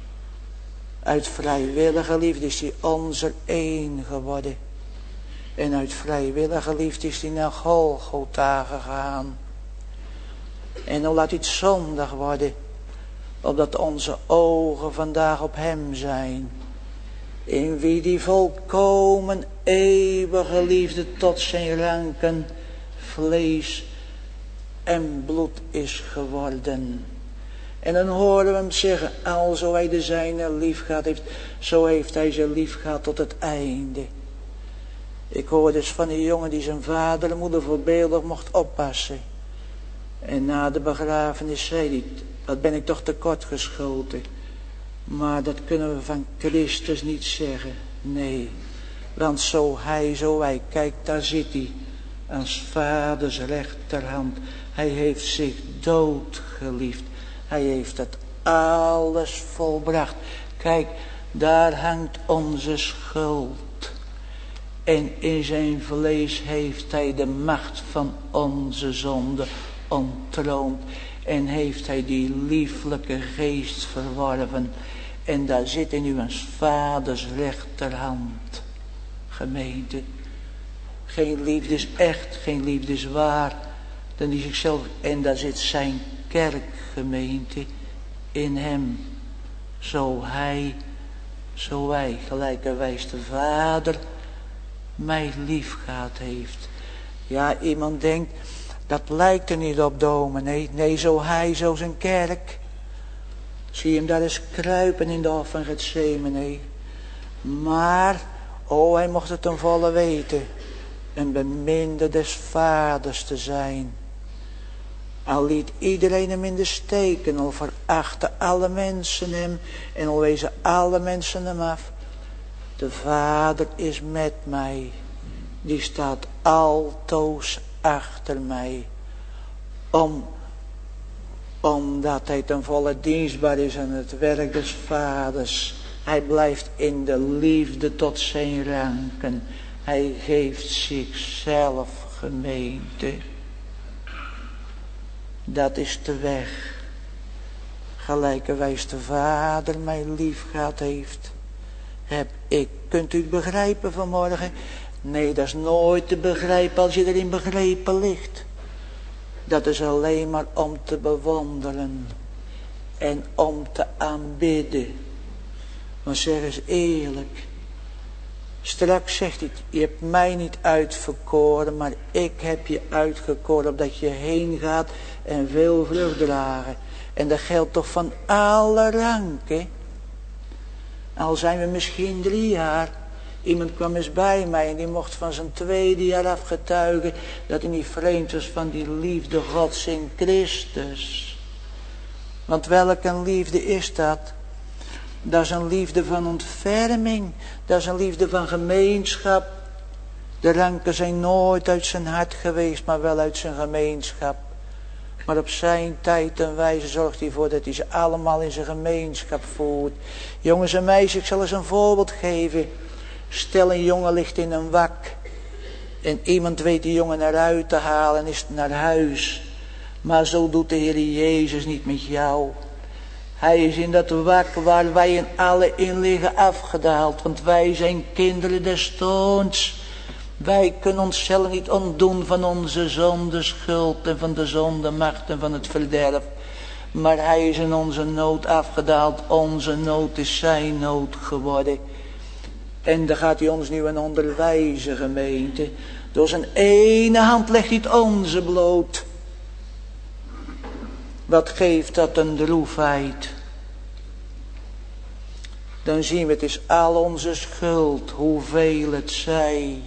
Uit vrijwillige liefde is hij onze één geworden. En uit vrijwillige liefde is hij naar Golgotha gegaan. En dan laat hij het zondig worden. Opdat onze ogen vandaag op hem zijn. In wie die volkomen eeuwige liefde tot zijn ranken vlees en bloed is geworden. En dan horen we hem zeggen, alzo hij de zijne lief gehad heeft, zo heeft hij ze lief gehad tot het einde. Ik hoor dus van die jongen die zijn vader en moeder voorbeeldig mocht oppassen. En na de begrafenis zei hij, wat ben ik toch tekort geschoten. Maar dat kunnen we van Christus niet zeggen. Nee, want zo hij, zo wij, kijk daar zit hij. Als vaders rechterhand. Hij heeft zich dood geliefd. Hij heeft het alles volbracht. Kijk, daar hangt onze schuld. En in zijn vlees heeft hij de macht van onze zonde ontroond. En heeft hij die lieflijke geest verworven. En daar zit in uw vaders rechterhand. Gemeente. Geen liefde is echt, geen liefde is waar. Dan is zichzelf. En daar zit zijn kerkgemeente in hem. Zo hij, zo wij, gelijkerwijs de Vader mij lief gehad heeft. Ja, iemand denkt, dat lijkt er niet op, dominee. Nee, zo hij, zo zijn kerk. Zie hem daar eens kruipen in de hof van Getsemane. Maar, oh, hij mocht het ten volle weten. Een beminde des vaders te zijn. Al liet iedereen hem in de steek. En al verachten alle mensen hem. En al wezen alle mensen hem af. De Vader is met mij. Die staat altoos achter mij. Om, omdat hij ten volle dienstbaar is aan het werk des Vaders. Hij blijft in de liefde tot zijn ranken. Hij geeft zichzelf, gemeente. Dat is de weg. Gelijkerwijs de Vader mij lief gehad heeft. Heb ik, kunt u het begrijpen vanmorgen? Nee, dat is nooit te begrijpen als je erin begrepen ligt. Dat is alleen maar om te bewonderen. En om te aanbidden. Want zeg eens eerlijk. Straks zegt hij, je hebt mij niet uitverkoren, maar ik heb je uitgekoren opdat je heen gaat en veel vrucht dragen. En dat geldt toch van alle ranken. Al zijn we misschien drie jaar. Iemand kwam eens bij mij en die mocht van zijn tweede jaar af getuigen dat hij niet vreemd was van die liefde Gods in Christus. Want welke een liefde is dat? Dat is een liefde van ontferming. Dat is een liefde van gemeenschap. De ranken zijn nooit uit zijn hart geweest, maar wel uit zijn gemeenschap. Maar op zijn tijd en wijze zorgt hij voor dat hij ze allemaal in zijn gemeenschap voert. Jongens en meisjes, ik zal eens een voorbeeld geven. Stel een jongen ligt in een wak. En iemand weet die jongen eruit te halen en is naar huis. Maar zo doet de Heer Jezus niet met jou. Hij is in dat wak waar wij in alle in liggen afgedaald. Want wij zijn kinderen des toorns. Wij kunnen onszelf niet ontdoen van onze zonde schuld en van de zonde macht en van het verderf. Maar hij is in onze nood afgedaald. Onze nood is zijn nood geworden. En daar gaat hij ons nu aan onderwijzen, gemeente. Door zijn ene hand legt hij het onze bloot. Wat geeft dat een droefheid? Dan zien we, het is al onze schuld, hoeveel het zij.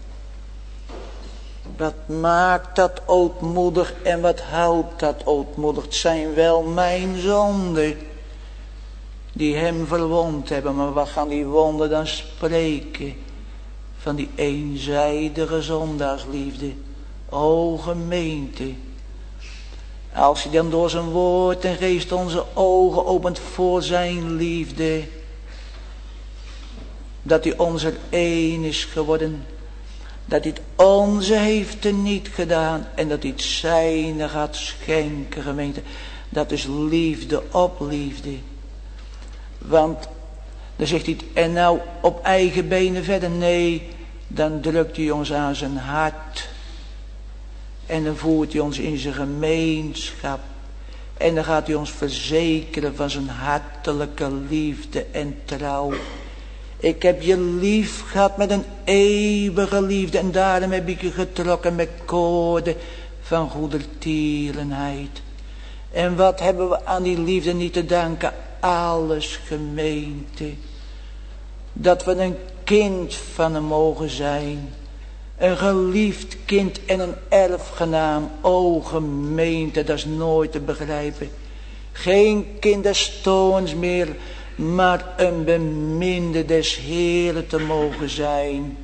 Wat maakt dat ootmoedig en wat houdt dat ootmoedig? Het zijn wel mijn zonden die hem verwond hebben. Maar wat gaan die wonden dan spreken? Van die eenzijdige zondaarsliefde. O gemeente. Als hij dan door zijn woord en geest onze ogen opent voor zijn liefde. Dat hij ons er één is geworden. Dat hij het onze heeft er niet gedaan. En dat hij het zijne gaat schenken, gemeente. Dat is liefde op liefde. Want dan zegt hij het, en nou op eigen benen verder. Nee, dan drukt hij ons aan zijn hart. En dan voert hij ons in zijn gemeenschap. En dan gaat hij ons verzekeren van zijn hartelijke liefde en trouw. Ik heb je lief gehad met een eeuwige liefde. En daarom heb ik je getrokken met koorden van goedertierenheid. En wat hebben we aan die liefde niet te danken? Alles, gemeente. Dat we een kind van hem mogen zijn. Een geliefd kind en een erfgenaam. O gemeente, dat is nooit te begrijpen. Geen kind des toorns meer, maar een beminde des Heeren te mogen zijn.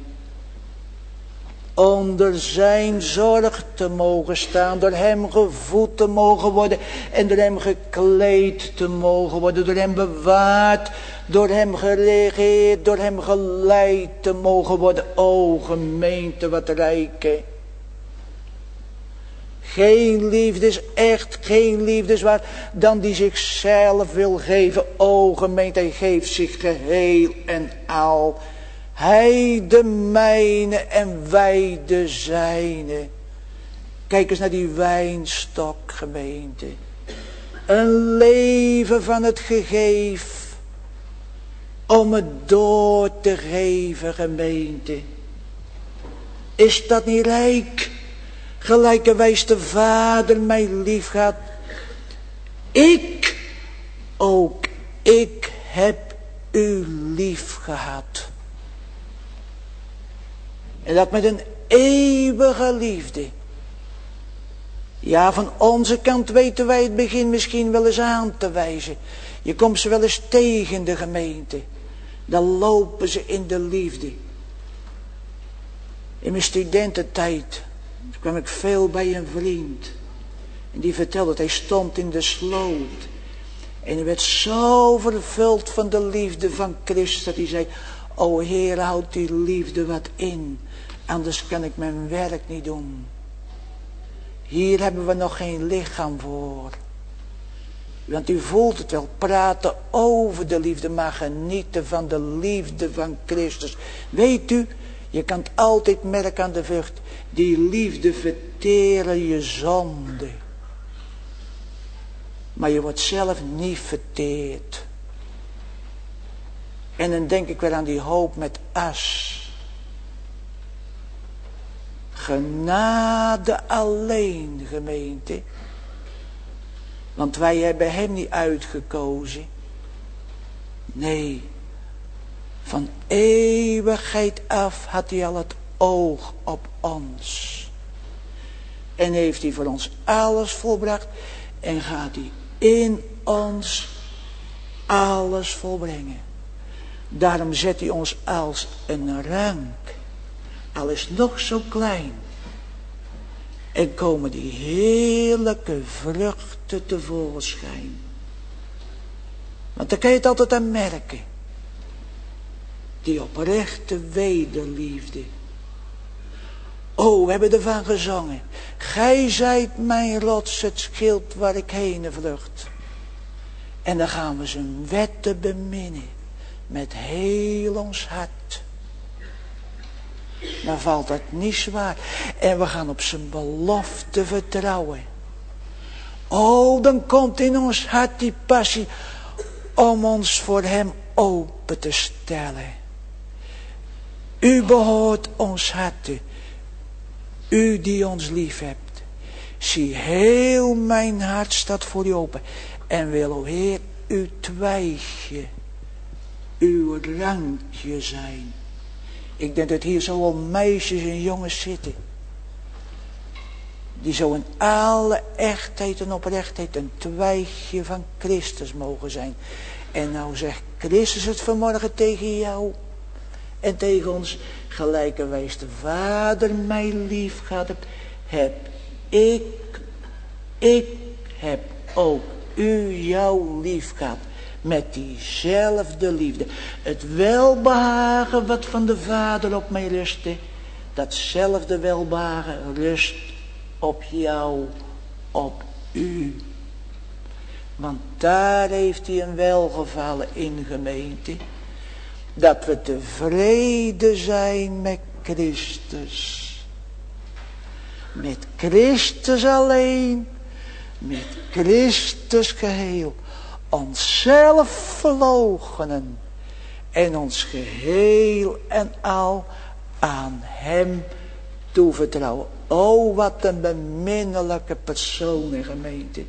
Onder zijn zorg te mogen staan, door hem gevoed te mogen worden en door hem gekleed te mogen worden, door hem bewaard, door hem geregeerd, door hem geleid te mogen worden. O gemeente, wat rijke. Geen liefde is echt, geen liefde is waar dan die zichzelf wil geven. O gemeente, hij geeft zich geheel en al. Hij de mijne en wij de zijne. Kijk eens naar die wijnstok, gemeente. Een leven van het gegeef. Om het door te geven, gemeente. Is dat niet rijk? Gelijkerwijs de Vader mij lief had. Ik, ook ik heb u lief gehad. En dat met een eeuwige liefde. Ja, van onze kant weten wij het begin misschien wel eens aan te wijzen. Je komt ze wel eens tegen, de gemeente. Dan lopen ze in de liefde. In mijn studententijd kwam ik veel bij een vriend. En die vertelde dat hij stond in de sloot. En hij werd zo vervuld van de liefde van Christus. Dat hij zei, o Heer, houd die liefde wat in. Anders kan ik mijn werk niet doen. Hier hebben we nog geen lichaam voor. Want u voelt het wel, praten over de liefde, maar genieten van de liefde van Christus. Weet u, je kan het altijd merken aan de vrucht. Die liefde verteren je zonde. Maar je wordt zelf niet verteerd. En dan denk ik weer aan die hoop met as. Genade alleen, gemeente. Want wij hebben hem niet uitgekozen. Nee, van eeuwigheid af had hij al het oog op ons. En heeft hij voor ons alles volbracht. En gaat hij in ons alles volbrengen. Daarom zet hij ons als een rank. Al is nog zo klein. En komen die heerlijke vruchten tevoorschijn. Want dan kan je het altijd aan merken. Die oprechte wederliefde. Oh, we hebben ervan gezongen. Gij zijt mijn rots, het schild waar ik heen vlucht. En dan gaan we zijn wetten beminnen. Met heel ons hart. Dan valt dat niet zwaar. En we gaan op zijn belofte vertrouwen. Oh, dan komt in ons hart die passie. Om ons voor hem open te stellen. U behoort ons hart. U die ons lief hebt. Zie, heel mijn hart staat voor u open. En wil, o Heer, uw twijgje, uw rankje zijn. Ik denk dat hier zoveel meisjes en jongens zitten. Die zo in alle echtheid en oprechtheid een twijgje van Christus mogen zijn. En nou zegt Christus het vanmorgen tegen jou. En tegen ons, gelijkerwijs de Vader mij lief gehad hebt, heb ik, ik heb ook u jou lief gehad. Met diezelfde liefde. Het welbehagen wat van de Vader op mij rustte. Datzelfde welbehagen rust op jou, op u. Want daar heeft hij een welgevallen in, gemeente. Dat we tevreden zijn met Christus. Met Christus alleen. Met Christus geheel. Onszelf verloochenen. En ons geheel en al aan hem toevertrouwen. O, wat een beminnelijke persoon en gemeente.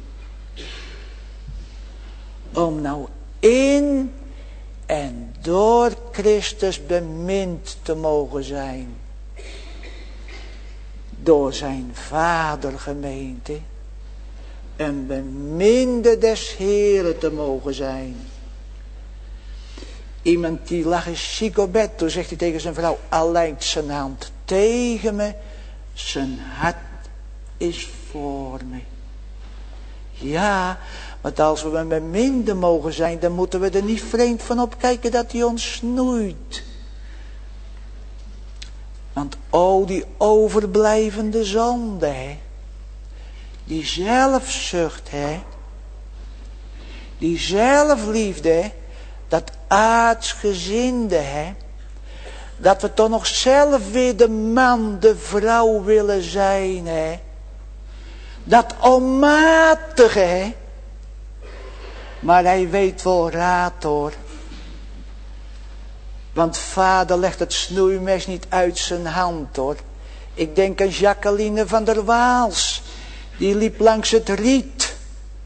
Om nou in en door Christus bemind te mogen zijn. Door zijn Vader, gemeente. Een beminde des Heeren te mogen zijn. Iemand die lag in ziek op bed. Toen zegt hij tegen zijn vrouw. Al lijkt zijn hand tegen me. Zijn hart is voor me. Ja, want als we een beminde mogen zijn. Dan moeten we er niet vreemd van opkijken dat hij ons snoeit. Want o, die overblijvende zonde, hè. Die zelfzucht, hè. Die zelfliefde, hè. Dat aardsgezinde, hè. Dat we toch nog zelf weer de man, de vrouw willen zijn, hè. Dat onmatige, hè. Maar hij weet wel raad, hoor. Want Vader legt het snoeimes niet uit zijn hand, hoor. Ik denk aan Jacqueline van der Waals. Die liep langs het riet.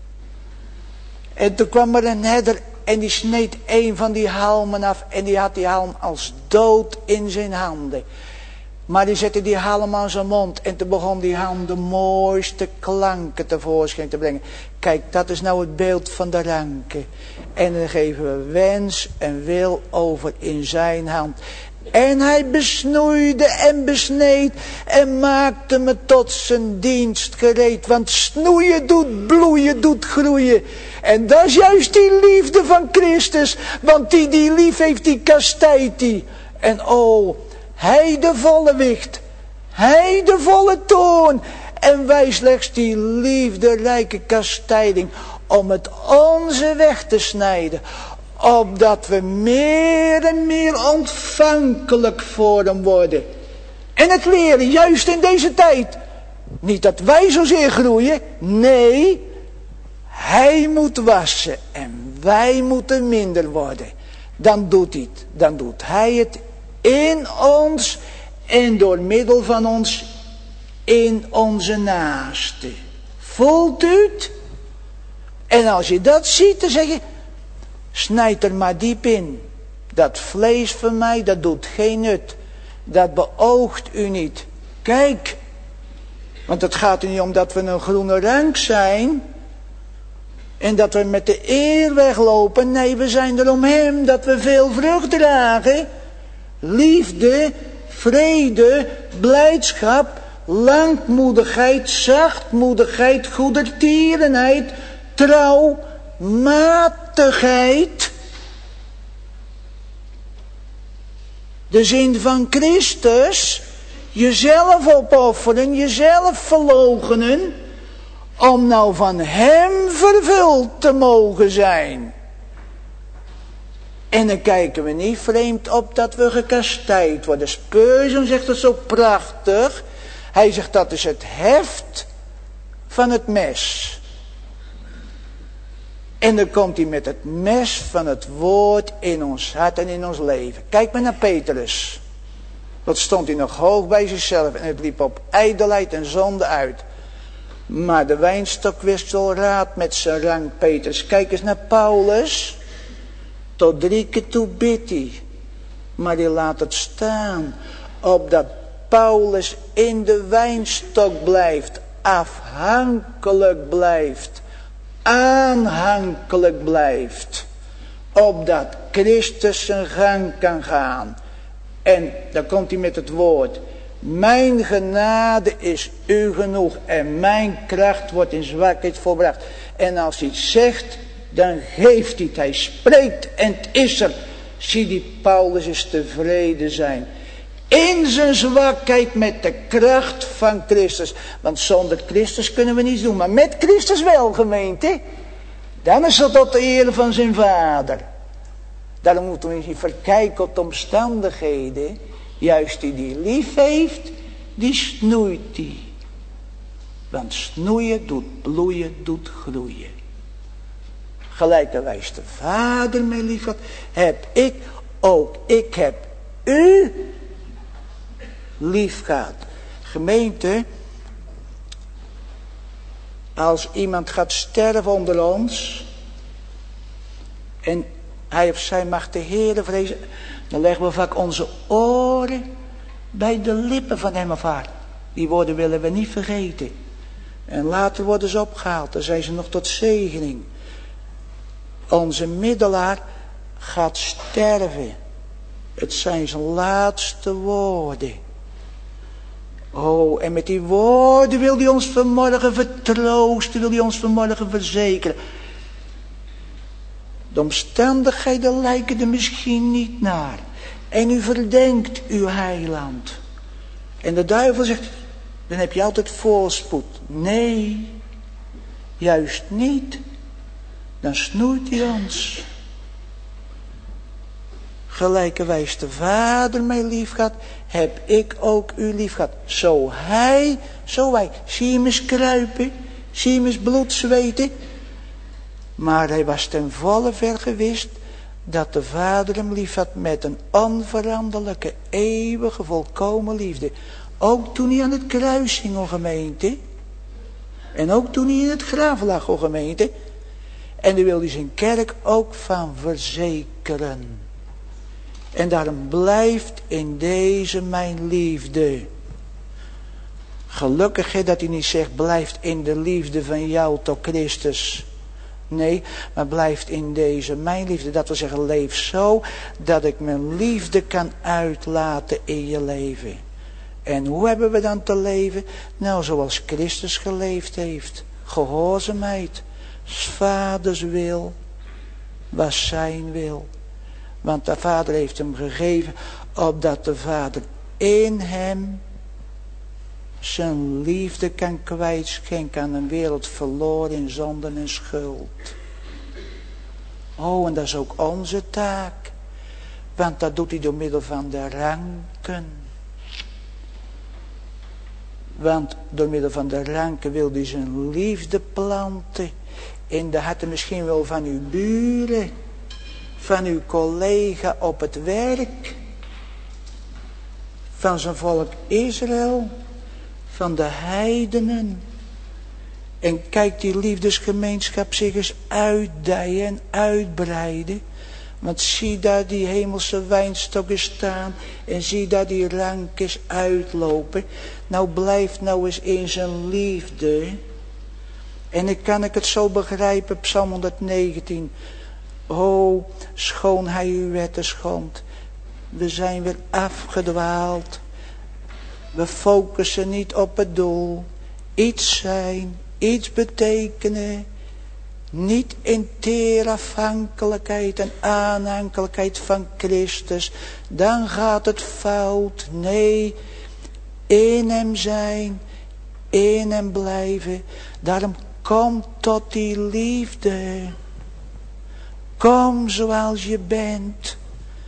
En toen kwam er een herder en die sneed een van die halmen af. En die had die halm als dood in zijn handen. Maar die zette die halm aan zijn mond. En toen begon die halm de mooiste klanken tevoorschijn te brengen. Kijk, dat is nou het beeld van de ranke. En dan geven we wens en wil over in zijn hand. En hij besnoeide en besneed en maakte me tot zijn dienst gereed. Want snoeien doet bloeien, doet groeien. En dat is juist die liefde van Christus. Want die die lief heeft, die kastijdt die. En oh, hij de volle wicht, hij de volle toorn. En wij slechts die liefderijke kastijding om het onze weg te snijden. Opdat we meer en meer ontvankelijk voor hem worden. En het leren, juist in deze tijd. Niet dat wij zozeer groeien. Nee, hij moet wassen en wij moeten minder worden. Dan doet hij het. Dan doet hij het in ons en door middel van ons in onze naaste. Voelt u het? En als je dat ziet, dan zeg je, snijd er maar diep in. Dat vlees van mij, dat doet geen nut. Dat beoogt u niet. Kijk, want het gaat er niet om dat we een groene rank zijn. En dat we met de eer weglopen. Nee, we zijn er om hem, dat we veel vrucht dragen. Liefde, vrede, blijdschap, langmoedigheid, zachtmoedigheid, goedertierenheid, trouw, matigheid. De zin van Christus, jezelf opofferen, jezelf verloochenen, om nou van hem vervuld te mogen zijn. En dan kijken we niet vreemd op dat we gekastijd worden. Spurgeon zegt het zo prachtig. Hij zegt dat is het heft van het mes. En dan komt hij met het mes van het woord in ons hart en in ons leven. Kijk maar naar Petrus. Dat stond hij nog hoog bij zichzelf en het liep op ijdelheid en zonde uit. Maar de wijnstok wist wel raad met zijn rang, Petrus. Kijk eens naar Paulus. Tot drie keer toe bidt hij. Maar die laat het staan. Opdat Paulus in de wijnstok blijft. Afhankelijk blijft. Aanhankelijk blijft. Opdat Christus zijn gang kan gaan. En dan komt hij met het woord. Mijn genade is u genoeg. En mijn kracht wordt in zwakheid volbracht. En als hij het zegt, dan geeft hij het. Hij spreekt en het is er. Zie die Paulus is tevreden zijn. In zijn zwakheid met de kracht van Christus. Want zonder Christus kunnen we niets doen. Maar met Christus wel, gemeente. Dan is het tot de eer van zijn Vader. Daarom moeten we niet verkijken op de omstandigheden. Juist die die lief heeft, die snoeit die. Want snoeien doet bloeien, doet groeien. Gelijkerwijs de Vader mij lief had, heb ik ook. Ik heb u lief gehad. Gemeente, als iemand gaat sterven onder ons en hij of zij mag de Heere vrezen, dan leggen we vaak onze oren bij de lippen van hem of haar. Die woorden willen we niet vergeten. En later worden ze opgehaald, dan zijn ze nog tot zegening. Onze middelaar gaat sterven. Het zijn zijn laatste woorden. Oh, en met die woorden wil hij ons vanmorgen vertroosten, wil hij ons vanmorgen verzekeren. De omstandigheden lijken er misschien niet naar. En u verdenkt uw heiland. En de duivel zegt, dan heb je altijd voorspoed. Nee, juist niet. Dan snoeit hij ons. Gelijkerwijs de Vader mij lief gehad, heb ik ook u lief gehad. Zo hij, zo wij. Zie hem eens kruipen, zie hem eens bloed zweten. Maar hij was ten volle vergewist dat de Vader hem lief had met een onveranderlijke, eeuwige, volkomen liefde. Ook toen hij aan het kruis hing, o gemeente. En ook toen hij in het graf lag, o gemeente. En daar wil hij zijn kerk ook van verzekeren. En daarom blijft in deze mijn liefde. Gelukkig he, dat hij niet zegt, blijft in de liefde van jou tot Christus. Nee, maar blijft in deze mijn liefde. Dat wil zeggen, leef zo dat ik mijn liefde kan uitlaten in je leven. En hoe hebben we dan te leven? Nou, zoals Christus geleefd heeft. Gehoorzaamheid. 's Vaders wil was zijn wil. Want de Vader heeft hem gegeven, opdat de Vader in hem zijn liefde kan kwijtschenken aan een wereld verloren in zonde en schuld. Oh, en dat is ook onze taak. Want dat doet hij door middel van de ranken. Want door middel van de ranken wil hij zijn liefde planten in de harten misschien wel van uw buren, van uw collega op het werk, van zijn volk Israël, van de heidenen. En kijk die liefdesgemeenschap zich eens uitdijen en uitbreiden. Want zie daar die hemelse wijnstokken staan en zie daar die rankjes uitlopen. Nou blijf nou eens in zijn liefde. En dan kan ik het zo begrijpen, Psalm honderdnegentien. O, schoon hij uw wetten schond. We zijn weer afgedwaald. We focussen niet op het doel. Iets zijn, iets betekenen. Niet in teer afhankelijkheid en aanhankelijkheid van Christus. Dan gaat het fout. Nee, in hem zijn, in hem blijven. Daarom kom tot die liefde. Kom zoals je bent.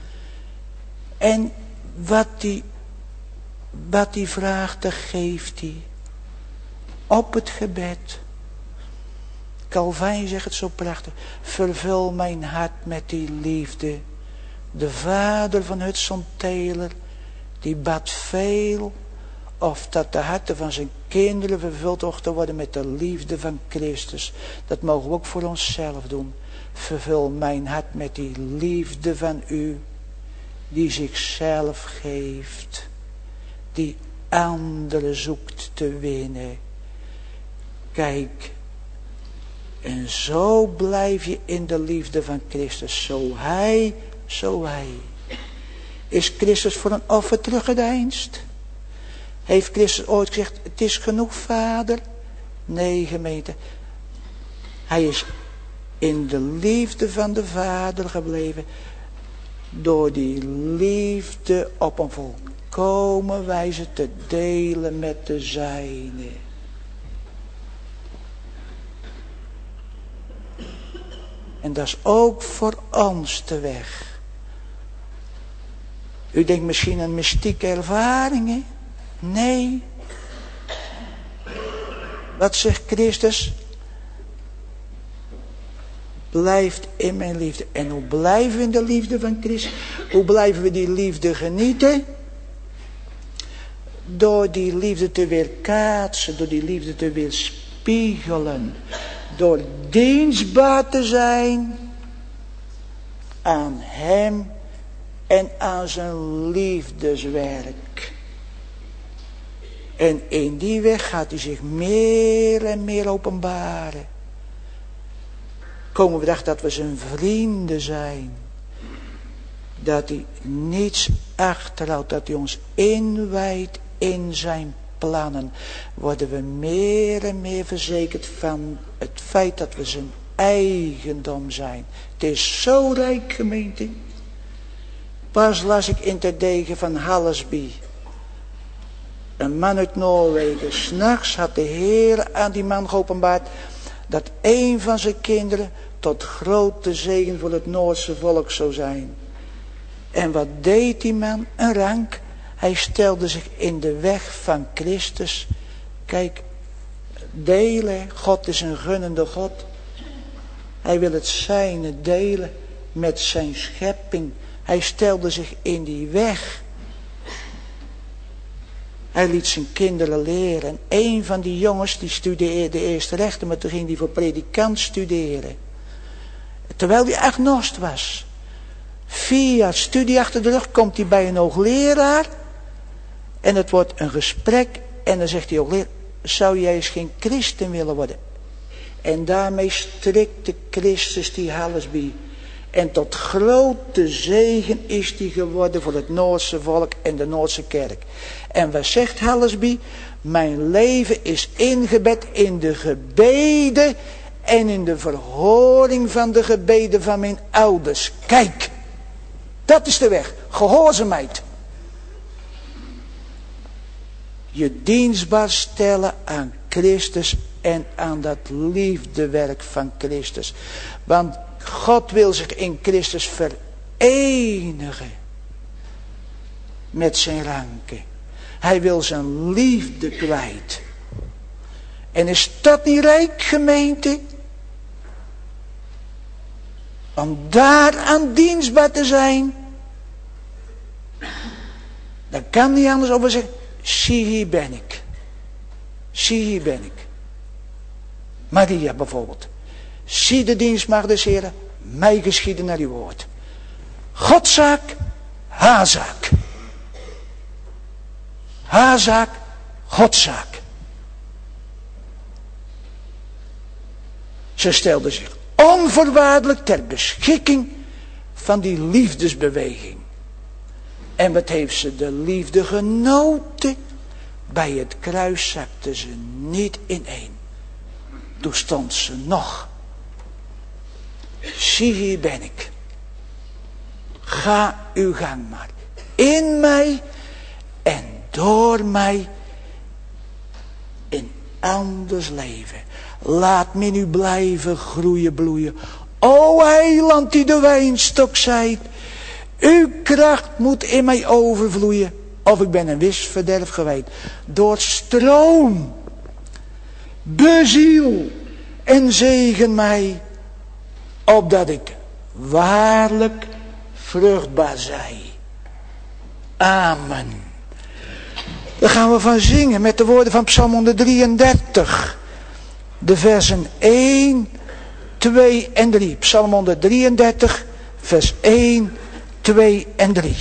En wat die, wat die vraagt, dat geeft hij. Op het gebed. Calvijn zegt het zo prachtig. Vervul mijn hart met die liefde. De vader van Hudson Taylor, die bad veel. Of dat de harten van zijn kinderen vervuld mochten worden met de liefde van Christus. Dat mogen we ook voor onszelf doen. Vervul mijn hart met die liefde van u. Die zichzelf geeft. Die anderen zoekt te winnen. Kijk. En zo blijf je in de liefde van Christus. Zo hij, zo wij. Is Christus voor een offer teruggedeinst? Heeft Christus ooit gezegd, het is genoeg, Vader? Nee, gemeente. Hij is in de liefde van de Vader gebleven. Door die liefde op een volkomen wijze te delen met de zijne. En dat is ook voor ons de weg. U denkt misschien aan mystieke ervaringen. Nee. Wat zegt Christus? Blijft in mijn liefde. En hoe blijven we in de liefde van Christus? Hoe blijven we die liefde genieten? Door die liefde te weerkaatsen. Door die liefde te weerspiegelen. Door dienstbaar te zijn aan hem en aan zijn liefdeswerk. En in die weg gaat hij zich meer en meer openbaren. Komen we erachter dat we zijn vrienden zijn. Dat hij niets achterhoudt. Dat hij ons inwijdt in zijn plannen. Worden we meer en meer verzekerd van het feit dat we zijn eigendom zijn. Het is zo rijk, gemeente. Pas las ik in Terdegen van Hallesby. Een man uit Noorwegen. 's Nachts had de Heer aan die man geopenbaard dat een van zijn kinderen tot grote zegen voor het Noordse volk zou zijn. En wat deed die man? Een rank. Hij stelde zich in de weg van Christus. Kijk, delen. God is een gunnende God. Hij wil het zijne delen met zijn schepping. Hij stelde zich in die weg. Hij liet zijn kinderen leren. En een van die jongens die studeerde eerst rechten, maar toen ging hij voor predikant studeren. Terwijl hij agnost was. Vier jaar studie achter de rug komt hij bij een hoogleraar. En het wordt een gesprek. En dan zegt die hoogleraar, zou jij eens geen christen willen worden? En daarmee strikte Christus die Hallesby. En tot grote zegen is die geworden voor het Noordse volk en de Noordse kerk. En wat zegt Hallesby? Mijn leven is ingebed in de gebeden en in de verhoring van de gebeden van mijn ouders. Kijk, dat is de weg. Gehoorzaamheid. Je dienstbaar stellen aan Christus en aan dat liefdewerk van Christus. Want God wil zich in Christus verenigen met zijn ranken. Hij wil zijn liefde kwijt. En is dat niet rijk, gemeente? Om daaraan dienstbaar te zijn. Dan kan niet anders over zeggen. Zie, hier ben ik. Zie, hier ben ik. Maria bijvoorbeeld. Zie de dienstmaagd des Heren, mij geschieden naar uw woord. Godzaak, haar zaak. Haar zaak, Godzaak. Ze stelde zich onvoorwaardelijk ter beschikking van die liefdesbeweging. En wat heeft ze de liefde genoten? Bij het kruis zakte ze niet ineen. Toen stond ze nog. Zie, hier ben ik. Ga uw gang maar. In mij en door mij in anders leven. Laat me nu blijven groeien, bloeien. O heiland die de wijnstok zijt. Uw kracht moet in mij overvloeien. Of ik ben een wis verderf gewijd. Doorstroom. Beziel. En zegen mij. Opdat ik waarlijk vruchtbaar zij. Amen. Daar gaan we van zingen met de woorden van Psalm honderddrieëndertig. De versen één, twee en drie. Psalm honderddrieëndertig, vers één, twee en drie.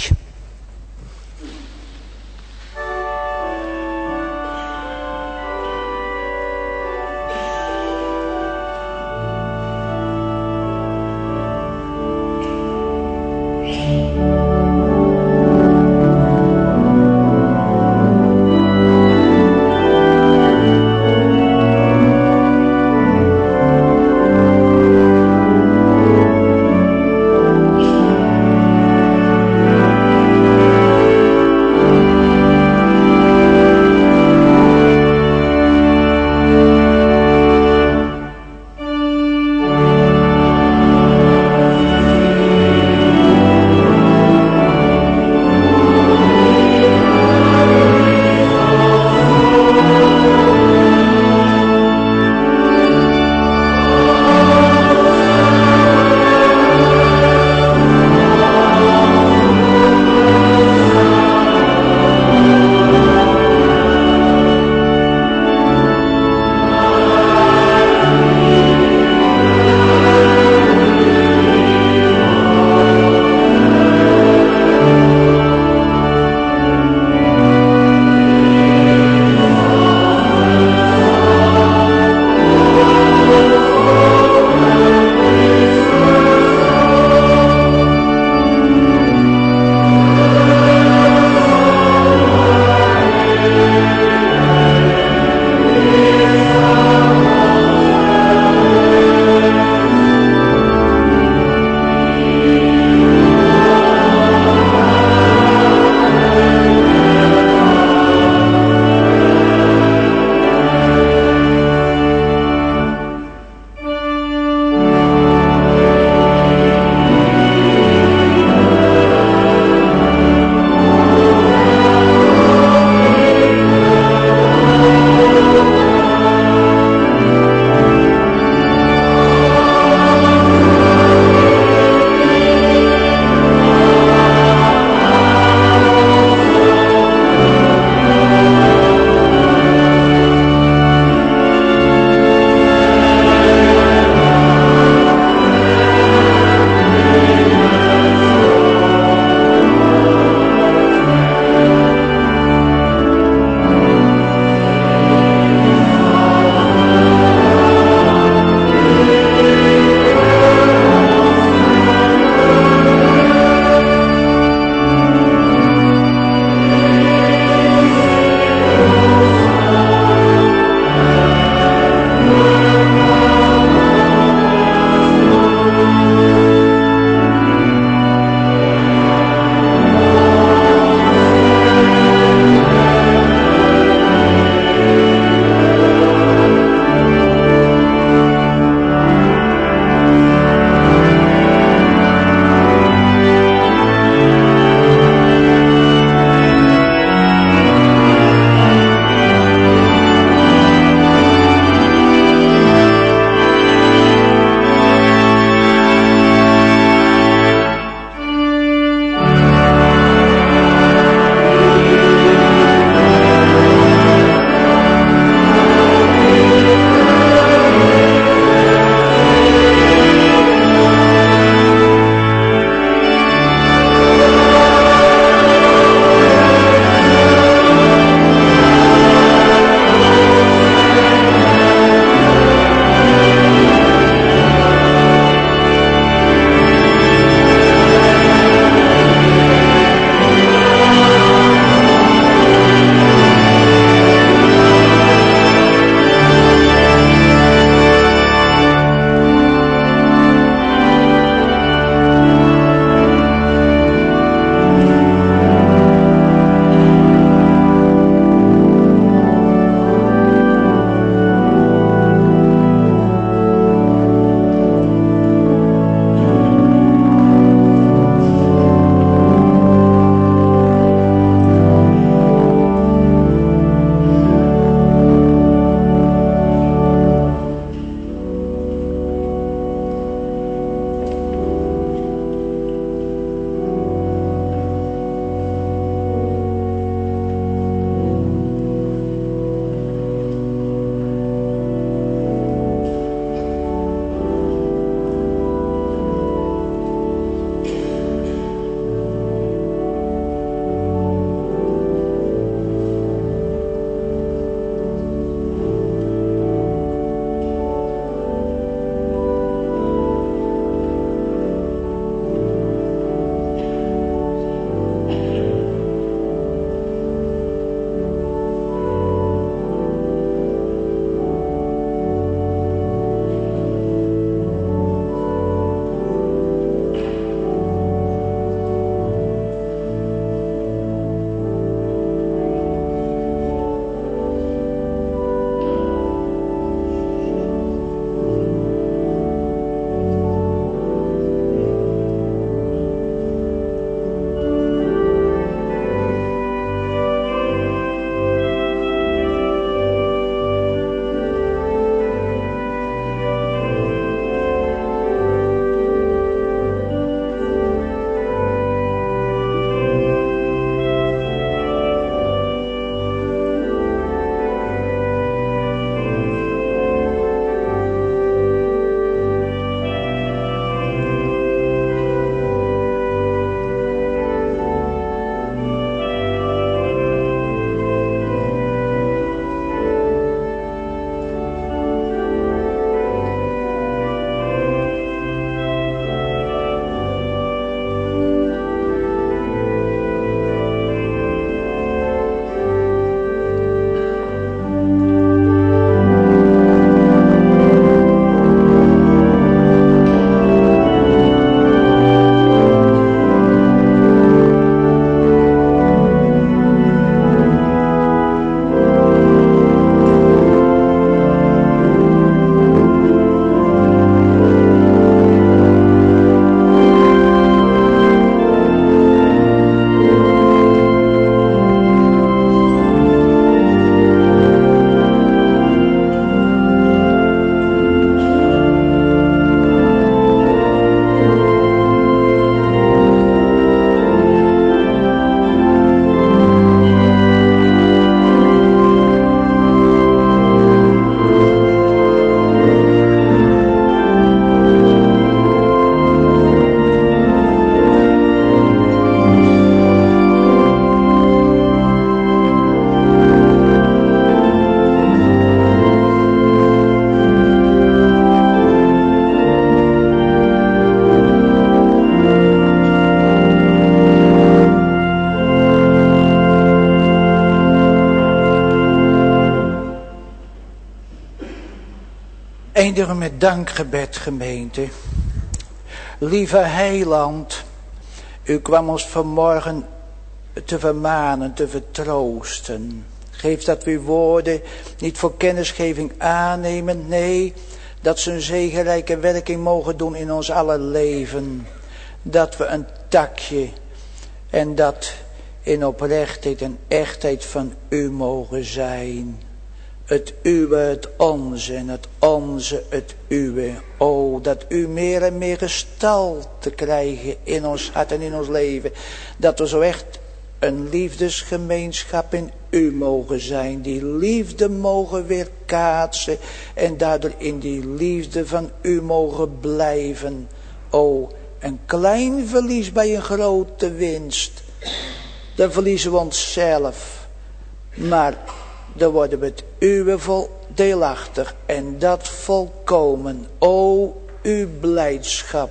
Eindigen met dankgebed, gemeente. Lieve heiland, u kwam ons vanmorgen te vermanen, te vertroosten. Geef dat we uw woorden niet voor kennisgeving aannemen, nee, dat ze een zegenrijke werking mogen doen in ons aller leven. Dat we een takje en dat in oprechtheid en echtheid van u mogen zijn. Het uwe, het onze en het onze, het uwe. O, dat u meer en meer gestalte krijgen in ons hart en in ons leven. Dat we zo echt een liefdesgemeenschap in u mogen zijn. Die liefde mogen weerkaatsen en daardoor in die liefde van u mogen blijven. O, een klein verlies bij een grote winst. Dan verliezen we onszelf. Maar dan worden we het uwe vol deelachtig. En dat volkomen. O, uw blijdschap.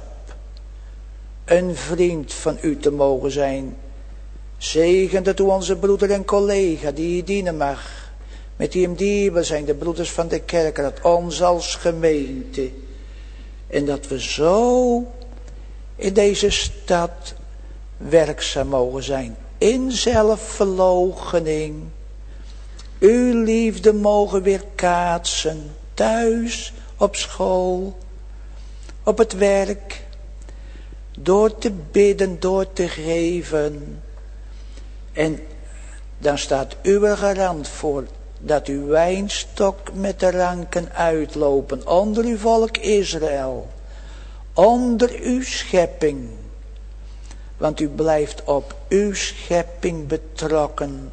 Een vriend van u te mogen zijn. Zegen dat u onze broeder en collega die hier dienen mag. Met die hem dierbaar zijn, de broeders van de kerk. Dat ons als gemeente. En dat we zo in deze stad werkzaam mogen zijn. In zelfverloochening. Uw liefde mogen weerkaatsen. Thuis, op school, op het werk. Door te bidden, door te geven. En dan staat u er garant voor dat uw wijnstok met de ranken uitlopen. Onder uw volk Israël. Onder uw schepping. Want u blijft op uw schepping betrokken.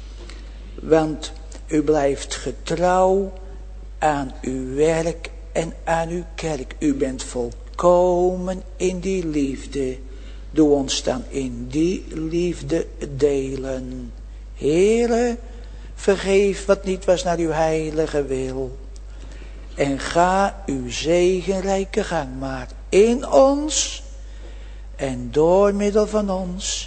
Want u blijft getrouw aan uw werk en aan uw kerk. U bent volkomen in die liefde. Doe ons dan in die liefde delen. Heere, vergeef wat niet was naar uw heilige wil. En ga uw zegenrijke gang maar in ons en door middel van ons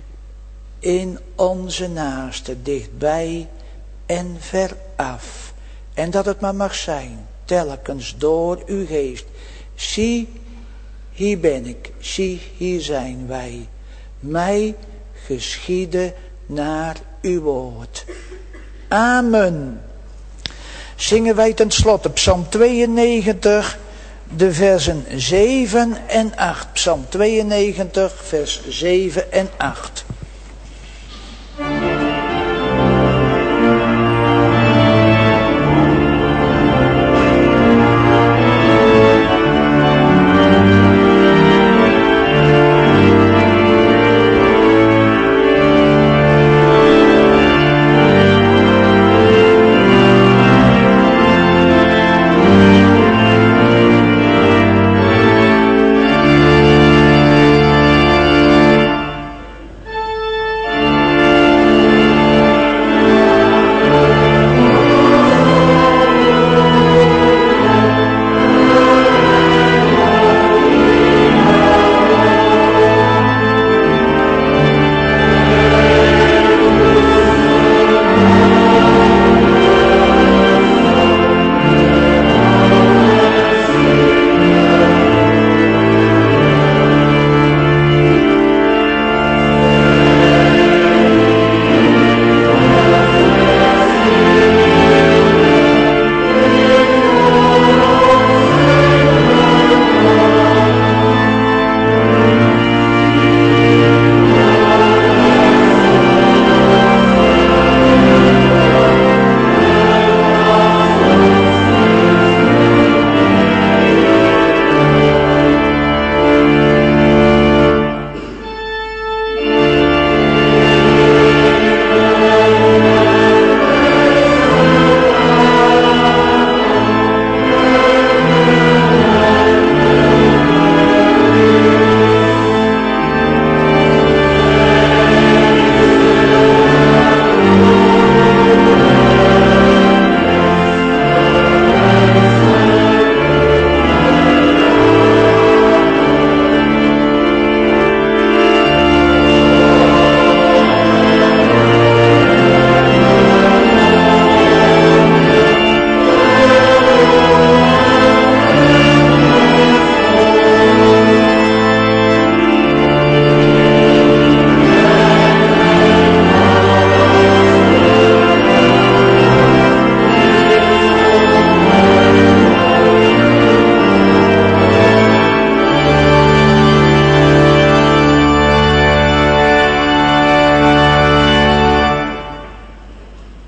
in onze naasten, dichtbij en veraf. En dat het maar mag zijn, telkens door uw geest. Zie, hier ben ik, zie, hier zijn wij. Mij geschiede naar uw woord. Amen. Zingen wij ten slotte Psalm tweeënnegentig, de versen zeven en acht. Psalm tweeënnegentig, vers zeven en acht.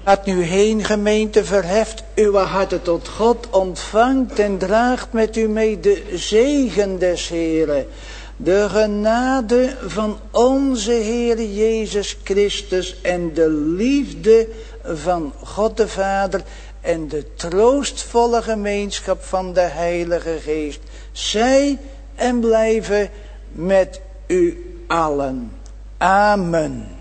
Gaat nu heen, gemeente, verheft uw harten tot God, ontvangt en draagt met u mee de zegen des Heeren. De genade van onze Heer Jezus Christus en de liefde van God de Vader en de troostvolle gemeenschap van de Heilige Geest, zij en blijven met u allen. Amen.